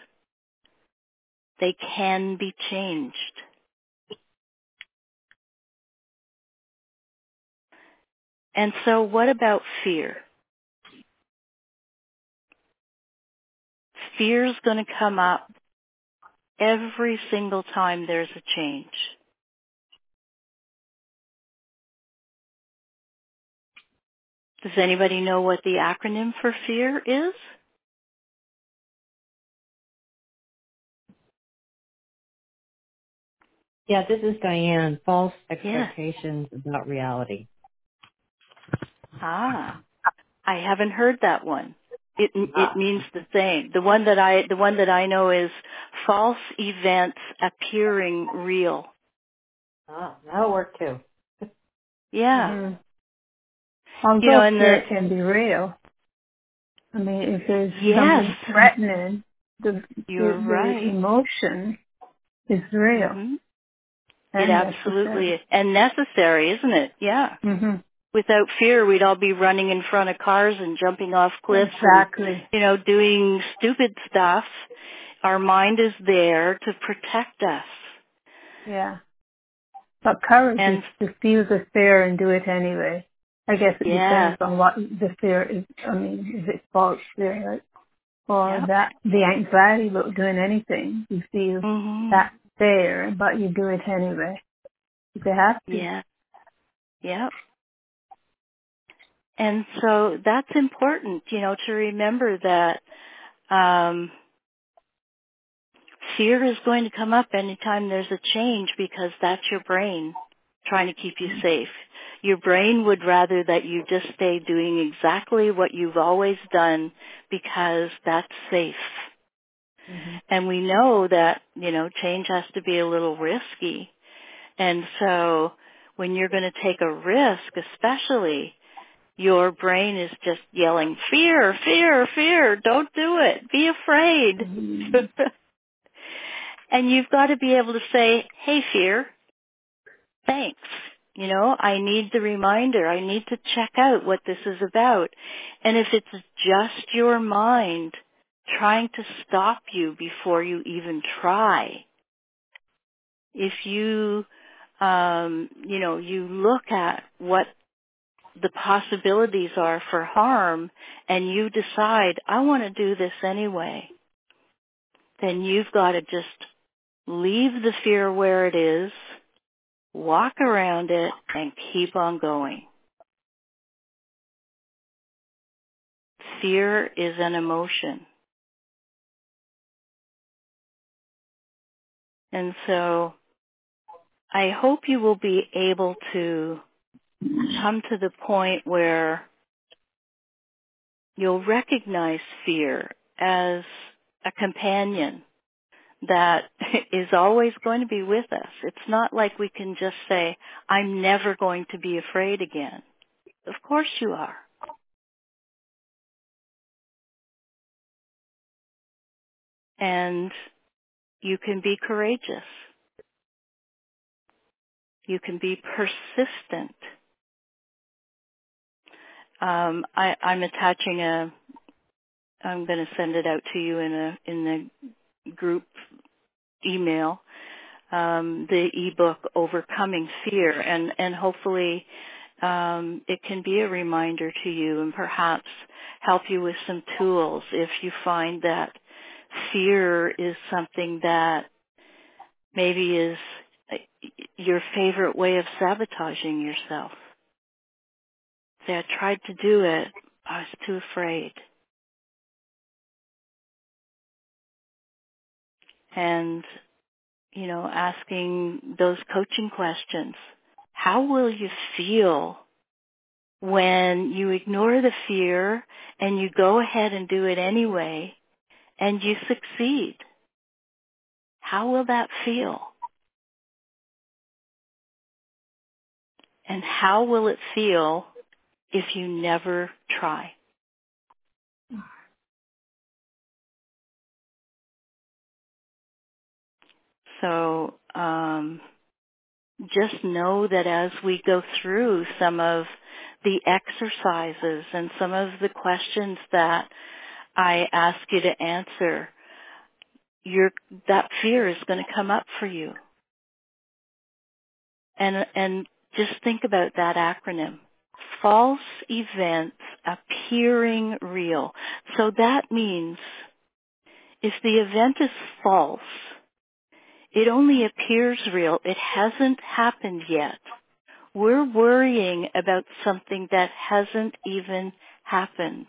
they can be changed. And so what about fear? Fear's going to come up every single time there's a change. Does anybody know what the acronym for fear is? Yeah, this is Diane. False expectations about reality. I haven't heard that one. It means the same. The one that I know is false events appearing real. That'll work too. Yeah. Mm-hmm. Although fear can be real. I mean, if there's something threatening, the emotion is real. Mm-hmm. It absolutely is. And necessary, isn't it? Yeah. Mm-hmm. Without fear, we'd all be running in front of cars and jumping off cliffs and, doing stupid stuff. Our mind is there to protect us. Yeah. But courage is to feel the fear and do it anyway. I guess it depends on what the fear is. I mean, is it false fear or that the anxiety about doing anything? You feel that fear, but you do it anyway. You have to. Yeah. Yeah. And so that's important, to remember that fear is going to come up anytime there's a change because that's your brain trying to keep you safe. Your brain would rather that you just stay doing exactly what you've always done because that's safe. Mm-hmm. And we know that, change has to be a little risky. And so when you're going to take a risk, especially, your brain is just yelling, fear, fear, fear, don't do it, be afraid. Mm-hmm. And you've got to be able to say, hey, fear, thanks. I need the reminder. I need to check out what this is about. And if it's just your mind trying to stop you before you even try, if you, you look at what the possibilities are for harm and you decide, I want to do this anyway, then you've got to just leave the fear where it is, walk around it, and keep on going. Fear is an emotion. And so I hope you will be able to come to the point where you'll recognize fear as a companion that is always going to be with us. It's not like we can just say, I'm never going to be afraid again. Of course you are. And you can be courageous. You can be persistent. I'm attaching I'm going to send it out to you in the group email, the ebook Overcoming Fear, and hopefully it can be a reminder to you and perhaps help you with some tools if you find that fear is something that maybe is your favorite way of sabotaging yourself. Say, I tried to do it, I was too afraid. And, asking those coaching questions. How will you feel when you ignore the fear and you go ahead and do it anyway and you succeed? How will that feel? And how will it feel if you never try? So just know that as we go through some of the exercises and some of the questions that I ask you to answer, that fear is going to come up for you. And just think about that acronym. False events appearing real. So that means if the event is false, it only appears real. It hasn't happened yet. We're worrying about something that hasn't even happened.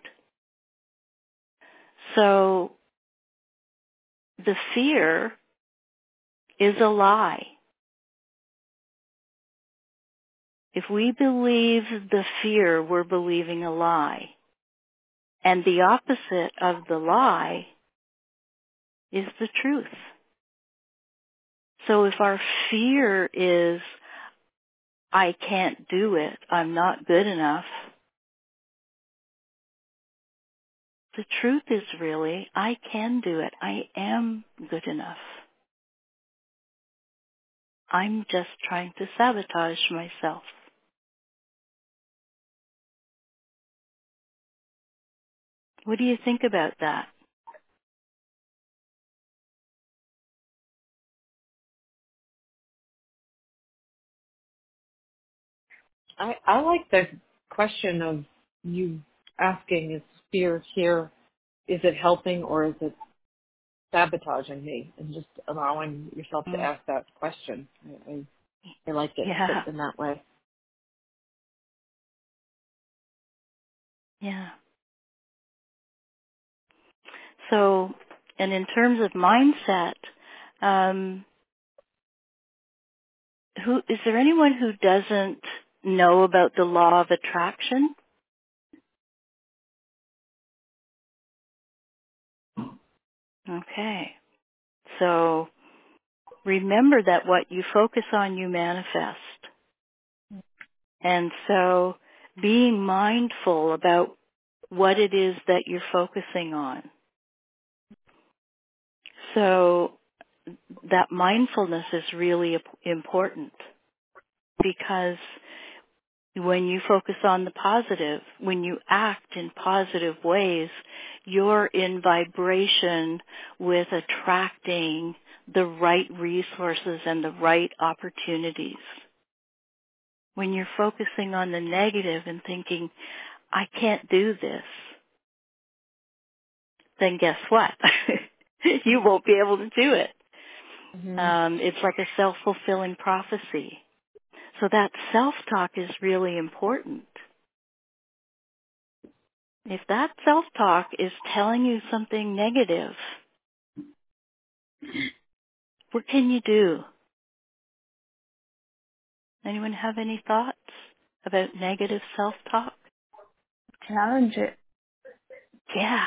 So the fear is a lie. If we believe the fear, we're believing a lie. And the opposite of the lie is the truth. So if our fear is, I can't do it, I'm not good enough, the truth is really, I can do it, I am good enough. I'm just trying to sabotage myself. What do you think about that? I like the question of you asking, is fear here, is it helping or is it sabotaging me? And just allowing yourself to ask that question. I like it put in that way. Yeah. So, and in terms of mindset, is there anyone who doesn't know about the law of attraction? Okay. So remember that what you focus on, you manifest. And so being mindful about what it is that you're focusing on. So that mindfulness is really important because when you focus on the positive, when you act in positive ways, you're in vibration with attracting the right resources and the right opportunities. When you're focusing on the negative and thinking, I can't do this, then guess what? You won't be able to do it. Mm-hmm. It's like a self-fulfilling prophecy. So that self-talk is really important. If that self-talk is telling you something negative, what can you do? Anyone have any thoughts about negative self-talk? Challenge it. Yeah.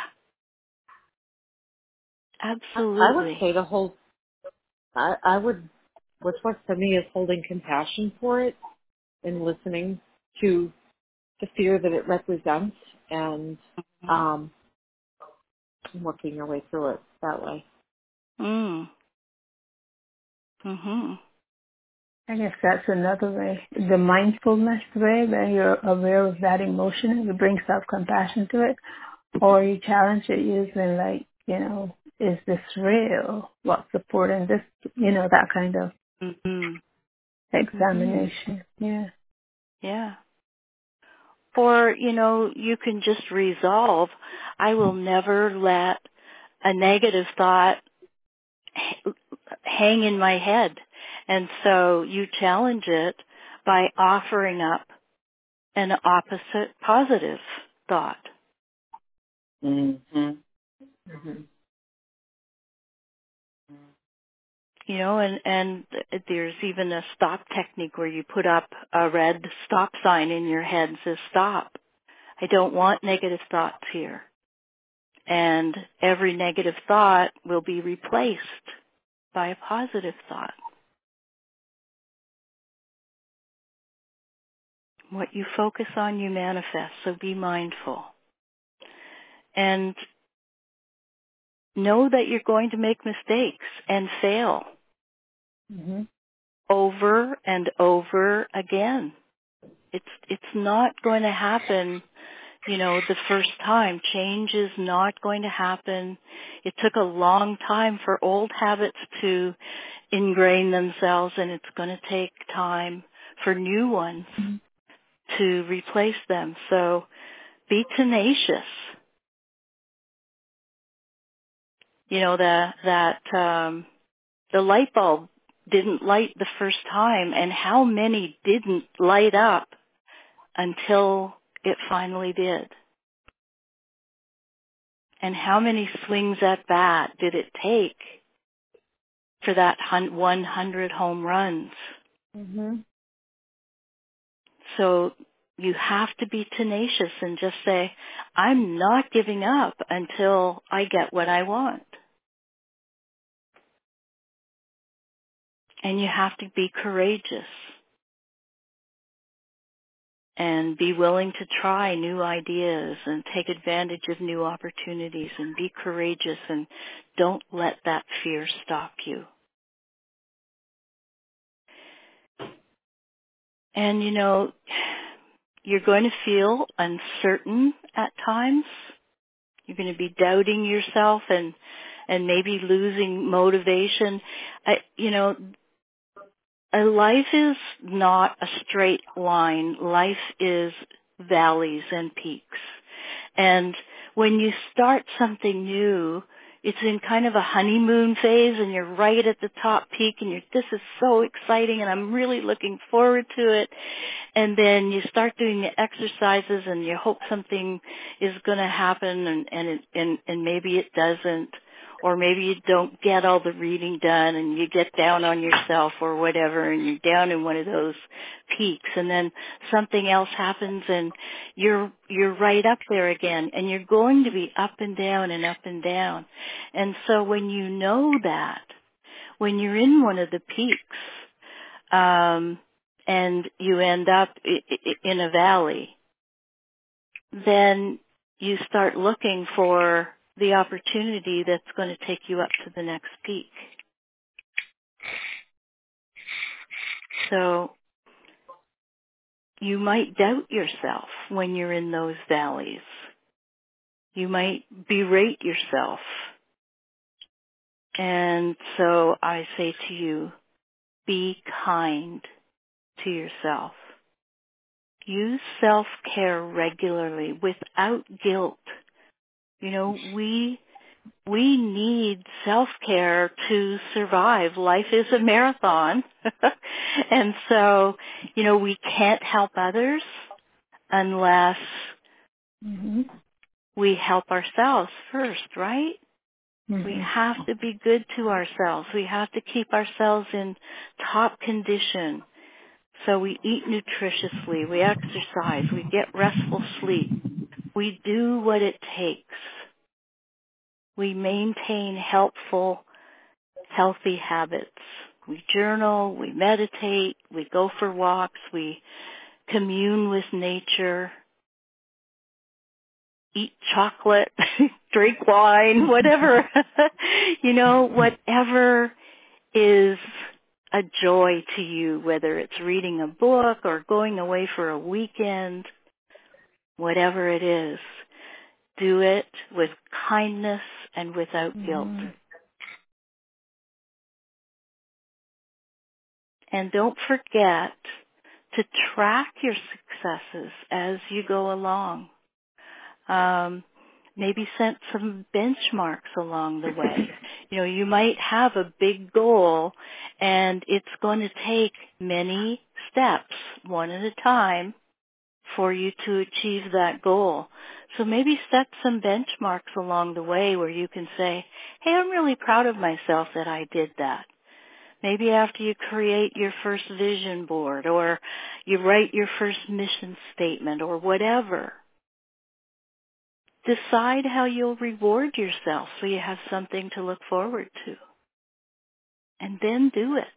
Absolutely. I would say what's worked for me is holding compassion for it and listening to the fear that it represents and working your way through it that way. I guess that's another way. The mindfulness way, that you're aware of that emotion and you bring self-compassion to it. Or you challenge it using is this real? What's supporting this? That kind of examination. Yeah. Yeah. Or, you can just resolve, I will never let a negative thought hang in my head. And so you challenge it by offering up an opposite positive thought. Mm-hmm. And there's even a stop technique where you put up a red stop sign in your head that says stop. I don't want negative thoughts here. And every negative thought will be replaced by a positive thought. What you focus on, you manifest, so be mindful. And know that you're going to make mistakes and fail over and over again. It's not going to happen, the first time. Change is not going to happen. It took a long time for old habits to ingrain themselves, and it's going to take time for new ones to replace them. So be tenacious. The light bulb didn't light the first time, and how many didn't light up until it finally did? And how many swings at bat did it take for that 100 home runs? So you have to be tenacious and just say, I'm not giving up until I get what I want. And you have to be courageous and be willing to try new ideas and take advantage of new opportunities and be courageous, and don't let that fear stop you. And you're going to feel uncertain at times. You're going to be doubting yourself and maybe losing motivation. A life is not a straight line. Life is valleys and peaks. And when you start something new, it's in kind of a honeymoon phase, and you're right at the top peak, and this is so exciting, and I'm really looking forward to it. And then you start doing the exercises, and you hope something is going to happen, and maybe it doesn't. Or maybe you don't get all the reading done, and you get down on yourself or whatever, and you're down in one of those peaks, and then something else happens, and you're right up there again, and you're going to be up and down and up and down. And so when you know that, when you're in one of the peaks, and you end up in a valley, then you start looking for the opportunity that's going to take you up to the next peak. So you might doubt yourself when you're in those valleys. You might berate yourself. And so I say to you, be kind to yourself. Use self-care regularly without guilt. We need self-care to survive. Life is a marathon. And so, we can't help others unless we help ourselves first, right? We have to be good to ourselves. We have to keep ourselves in top condition. So we eat nutritiously, we exercise, we get restful sleep. We do what it takes. We maintain helpful, healthy habits. We journal, we meditate, we go for walks, we commune with nature, eat chocolate, drink wine, whatever. Whatever is a joy to you, whether it's reading a book or going away for a weekend, whatever it is, do it with kindness and without guilt. And don't forget to track your successes as you go along. Maybe set some benchmarks along the way. You know, you might have a big goal and it's going to take many steps, one at a time, for you to achieve that goal. So maybe set some benchmarks along the way where you can say, hey, I'm really proud of myself that I did that. Maybe after you create your first vision board or you write your first mission statement or whatever, decide how you'll reward yourself so you have something to look forward to. And then do it.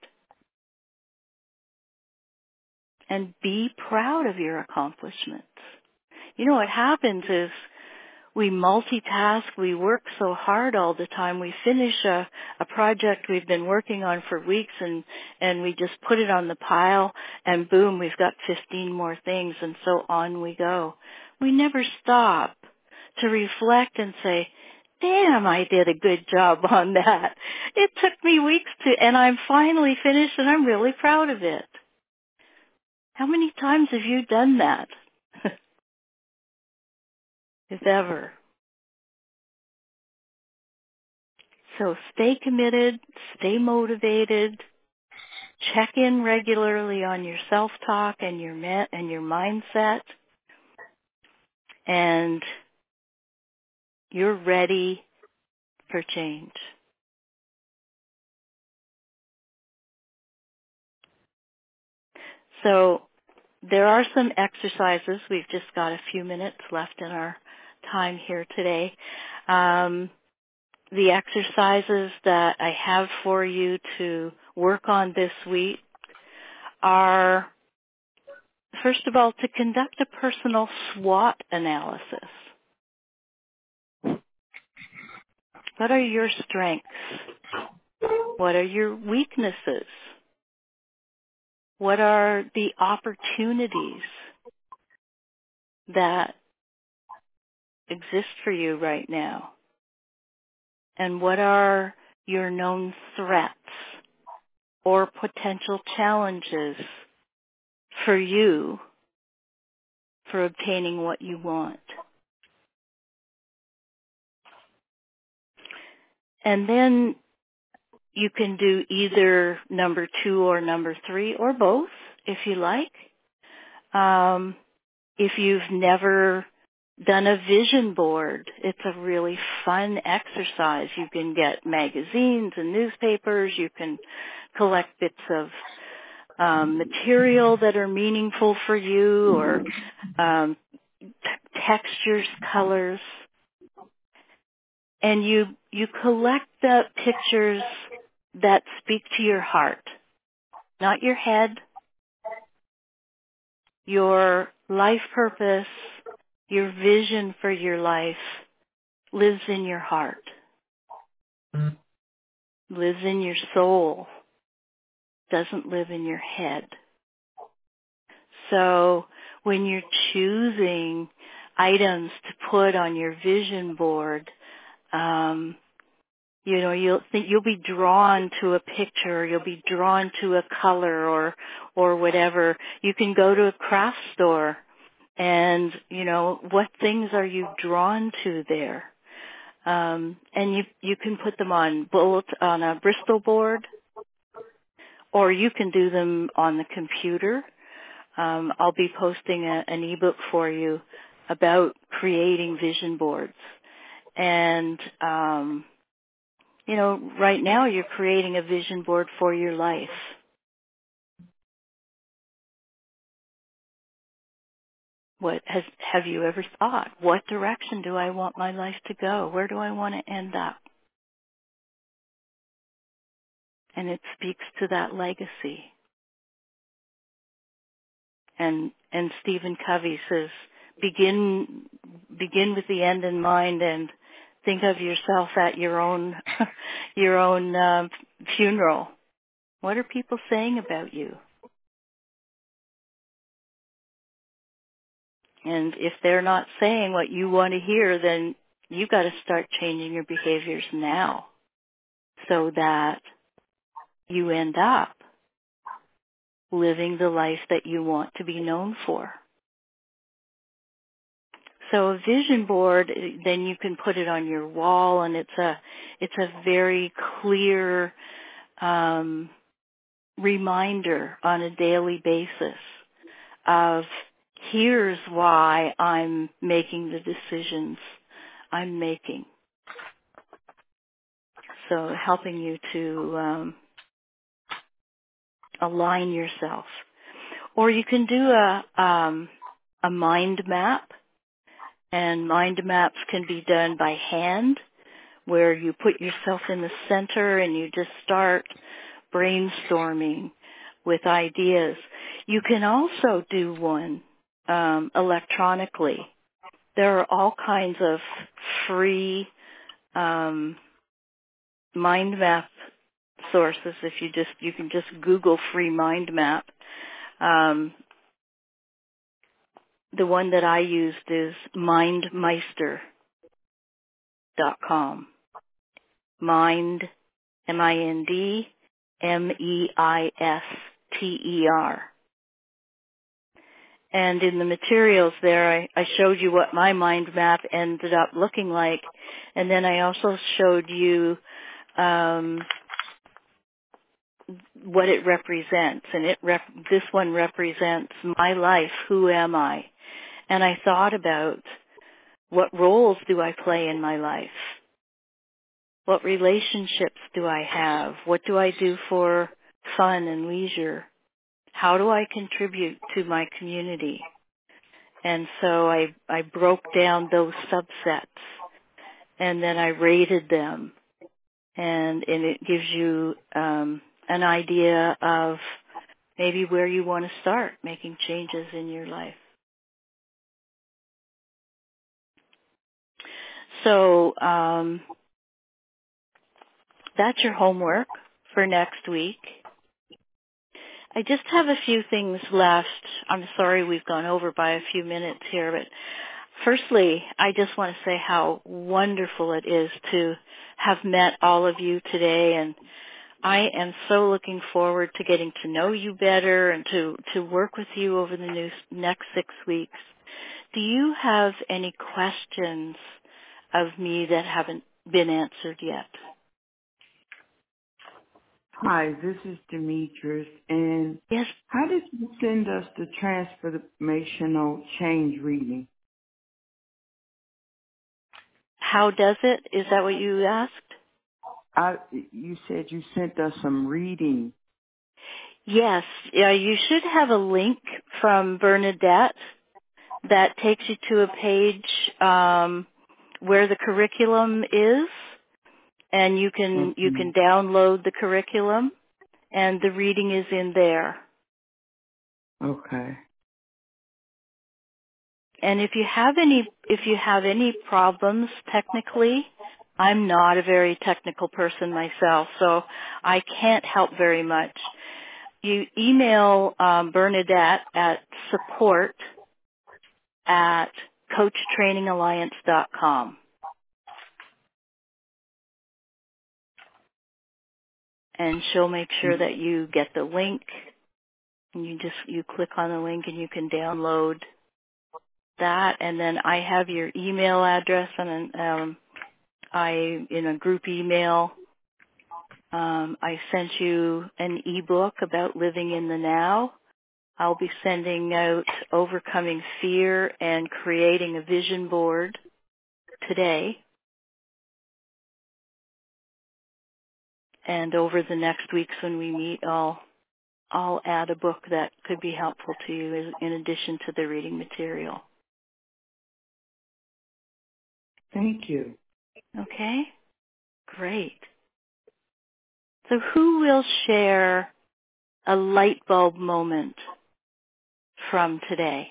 And be proud of your accomplishments. You know, what happens is we multitask, we work so hard all the time, we finish a project we've been working on for weeks and we just put it on the pile and boom, we've got 15 more things and so on we go. We never stop to reflect and say, damn, I did a good job on that. It took me weeks and I'm finally finished and I'm really proud of it. How many times have you done that? If ever. So stay committed, stay motivated, check in regularly on your self-talk and your mindset, and you're ready for change. So there are some exercises. We've just got a few minutes left in our time here today. The exercises that I have for you to work on this week are, first of all, to conduct a personal SWOT analysis. What are your strengths? What are your weaknesses? What are the opportunities that exist for you right now? And what are your known threats or potential challenges for you for obtaining what you want? And then you can do either number 2 or number 3 or both if you like. If you've never done a vision board, it's a really fun exercise. You can get magazines and newspapers. You can collect bits of material that are meaningful for you, or textures, colors. And you collect the pictures that speak to your heart, not your head. Your life purpose, your vision for your life lives in your heart, lives in your soul, doesn't live in your head. So when you're choosing items to put on your vision board, you'll be drawn to a picture, you'll be drawn to a color or whatever. You can go to a craft store and, what things are you drawn to there? And you can put them on a Bristol board, or you can do them on the computer. I'll be posting an ebook for you about creating vision boards. And, right now you're creating a vision board for your life. Have you ever thought, what direction do I want my life to go? Where do I want to end up? And it speaks to that legacy. And Stephen Covey says, begin with the end in mind and think of yourself at your own funeral. What are people saying about you? And if they're not saying what you want to hear, then you got to start changing your behaviors now so that you end up living the life that you want to be known for. So a vision board, then you can put it on your wall, and it's a very clear reminder on a daily basis of here's why I'm making the decisions I'm making. So helping you to align yourself. Or you can do a mind map, and mind maps can be done by hand, where you put yourself in the center and you just start brainstorming with ideas. You can also do one electronically. There are all kinds of free mind map sources. If you can just Google free mind map. The one that I used is mindmeister.com. Mind, MIND, MEISTER. And in the materials there, I showed you what my mind map ended up looking like. And then I also showed you what it represents. And this one represents my life. Who am I? And I thought about what roles do I play in my life? What relationships do I have? What do I do for fun and leisure? How do I contribute to my community? And so I broke down those subsets, and then I rated them, and it gives you an idea of maybe where you want to start making changes in your life. So that's your homework for next week. I just have a few things left. I'm sorry we've gone over by a few minutes here, but firstly, I just want to say how wonderful it is to have met all of you today, and I am so looking forward to getting to know you better and to work with you over the next 6 weeks. Do you have any questions of me that haven't been answered yet? Hi, this is Demetrius, and yes, how did you send us the transformational change reading? How does it? Is that what you asked? You said you sent us some reading. Yes, you should have a link from Bernadette that takes you to a page where the curriculum is, and you can download the curriculum, and the reading is in there. Okay. And if you have any problems technically, I'm not a very technical person myself, so I can't help very much. You email Bernadette at support@coachtrainingalliance.com. And she'll make sure that you get the link, and you click on the link and you can download that. And then I have your email address, and in a group email, I sent you an ebook about living in the now. I'll be sending out Overcoming Fear and Creating a Vision Board today. And over the next weeks when we meet, I'll add a book that could be helpful to you in addition to the reading material. Thank you. Okay? Great. So who will share a light bulb moment from today?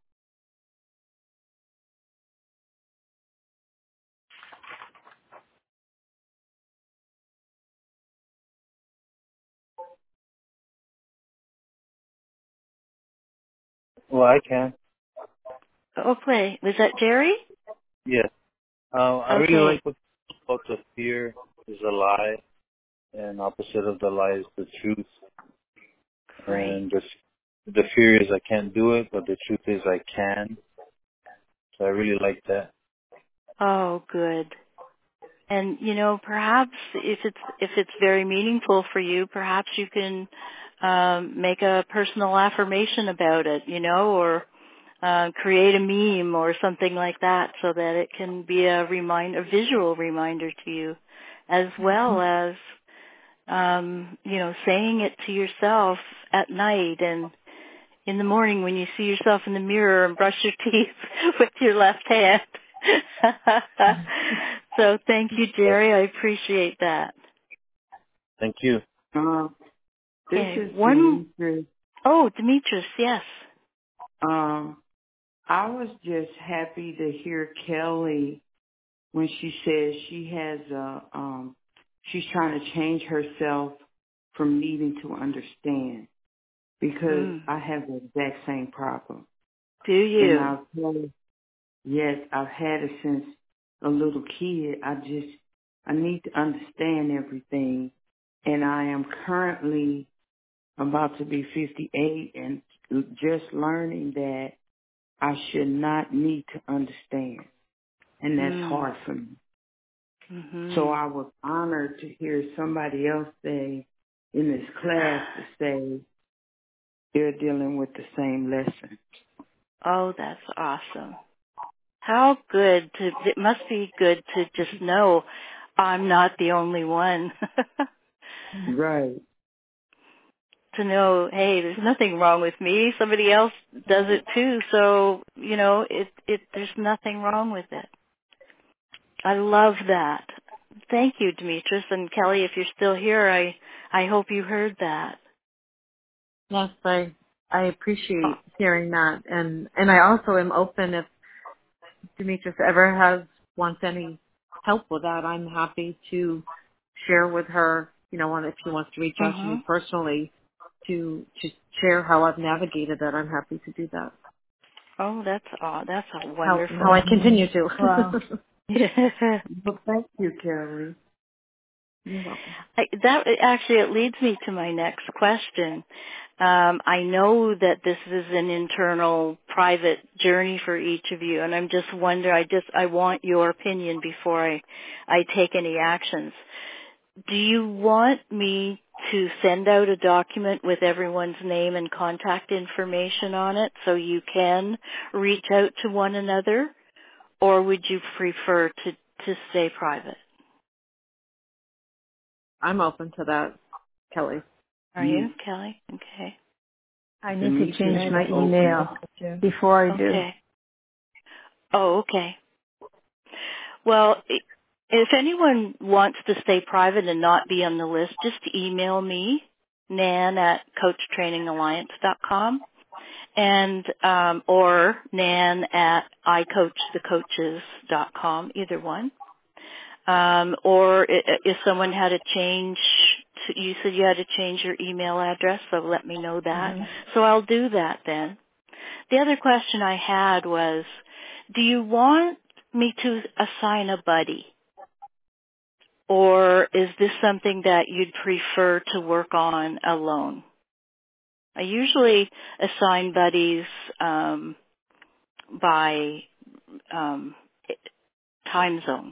Well, I can. Okay. Was that Jerry? Yes. I really like what about the fear is a lie, and opposite of the lie is the truth. And the fear is I can't do it, but the truth is I can. So I really like that. Oh, good. And perhaps if it's very meaningful for you, perhaps you can make a personal affirmation about it, or create a meme or something like that, so that it can be a visual reminder to you, as well as saying it to yourself at night and in the morning when you see yourself in the mirror and brush your teeth with your left hand. So thank you, Jerry. I appreciate that. Thank you. This is Demetrius. Oh, Demetrius, yes. I was just happy to hear Kelly when she says she has she's trying to change herself from needing to understand, because I have the exact same problem. Do you? And I've had it since a little kid. I need to understand everything. And I am currently about to be 58 and just learning that I should not need to understand. And that's hard for me. Mm-hmm. So I was honored to hear somebody else say in this class to say they're dealing with the same lesson. Oh, that's awesome. How good it must be good to just know I'm not the only one. Right. To know, hey, there's nothing wrong with me. Somebody else does it too. So, there's nothing wrong with it. I love that. Thank you, Demetrius. And Kelly, if you're still here, I hope you heard that. Yes, I appreciate hearing that. And I also am open if Demetrius ever wants any help with that. I'm happy to share with her, if she wants to reach out to me personally to share how I've navigated that. I'm happy to do that. Oh, that's a wonderful. How I continue to. Wow. Well, thank you, Kelly. You're welcome. It leads me to my next question. I know that this is an internal, private journey for each of you, and I'm just wondering. I want your opinion before I take any actions. Do you want me to send out a document with everyone's name and contact information on it so you can reach out to one another, or would you prefer to stay private? I'm open to that, Kelly. Are you, Kelly? Okay. I need to change my email before I do. Okay. Oh, okay. Well, if anyone wants to stay private and not be on the list, just email me, nan@coachtrainingalliance.com, and or nan@icoachthecoaches.com, either one. Or if someone had to change, you said you had to change your email address, so let me know that. So I'll do that then. The other question I had was, do you want me to assign a buddy? Or is this something that you'd prefer to work on alone? I usually assign buddies by time zone.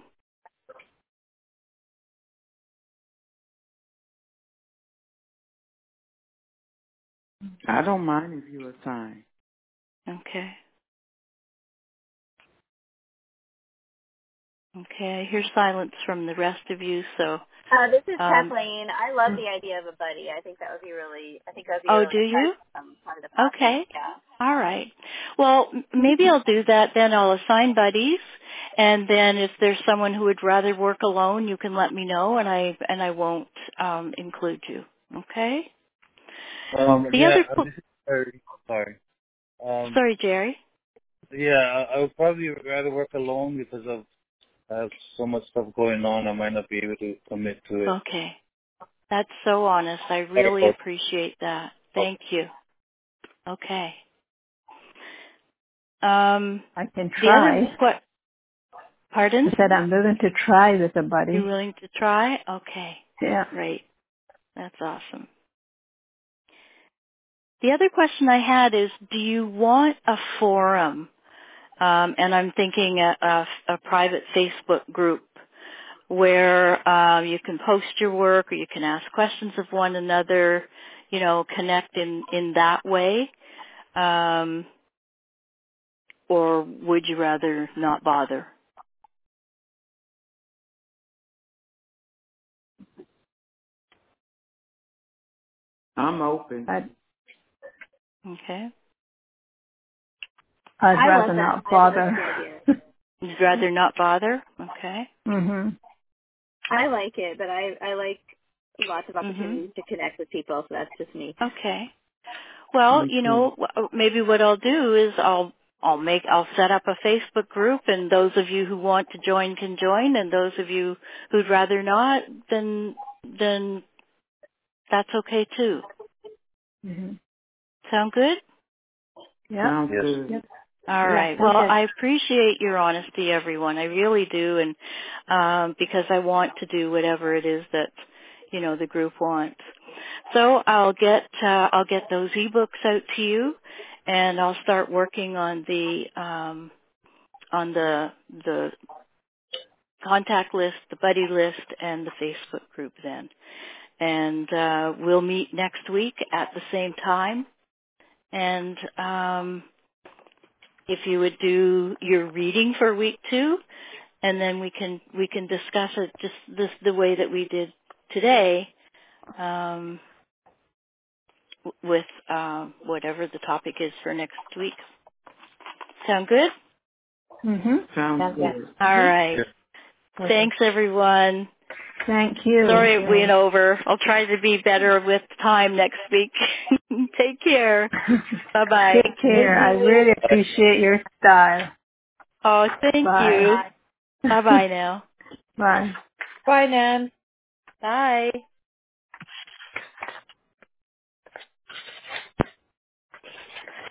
I don't mind if you assign. Okay. Okay, I hear silence from the rest of you, so... This is Kathleen. I love the idea of a buddy. I think that would be really Oh, do you? Part of the process. Okay. Yeah. All right. Well, maybe I'll do that then. I'll assign buddies, and then if there's someone who would rather work alone, you can let me know, and I won't include you. Okay? Sorry. Sorry, Jerry. Yeah, I would probably rather work alone because I have so much stuff going on. I might not be able to commit to it. Okay. That's so honest. I really appreciate that. Thank you. Okay. I can try. Pardon? I said I'm willing to try with a buddy. You're willing to try? Okay. Yeah. Great. That's awesome. The other question I had is, do you want a forum? And I'm thinking a private Facebook group where you can post your work or you can ask questions of one another, connect in that way. Or would you rather not bother? I'm open. Okay. I'd rather not bother. You'd rather not bother? Okay. Mhm. I like it, but I like lots of opportunities to connect with people, so that's just me. Okay. Well, maybe what I'll do is I'll set up a Facebook group, and those of you who want to join can join, and those of you who'd rather not, then that's okay too. Mhm. Sound good? Yeah. Sounds good. Yep. All right. Well, I appreciate your honesty, everyone. I really do, and because I want to do whatever it is that the group wants. So I'll get those ebooks out to you, and I'll start working on the contact list, the buddy list, and the Facebook group then. And we'll meet next week at the same time. And if you would do your reading for week 2, and then we can discuss it just the way that we did today, with whatever the topic is for next week. Sound good? Mhm. Sounds good. All right. Okay. Thanks, everyone. Thank you. Sorry it went over. I'll try to be better with time next week. Take care. Bye-bye. Take care. I really appreciate your style. Oh, thank you. Bye-bye now. Bye. Bye, Nan. Bye.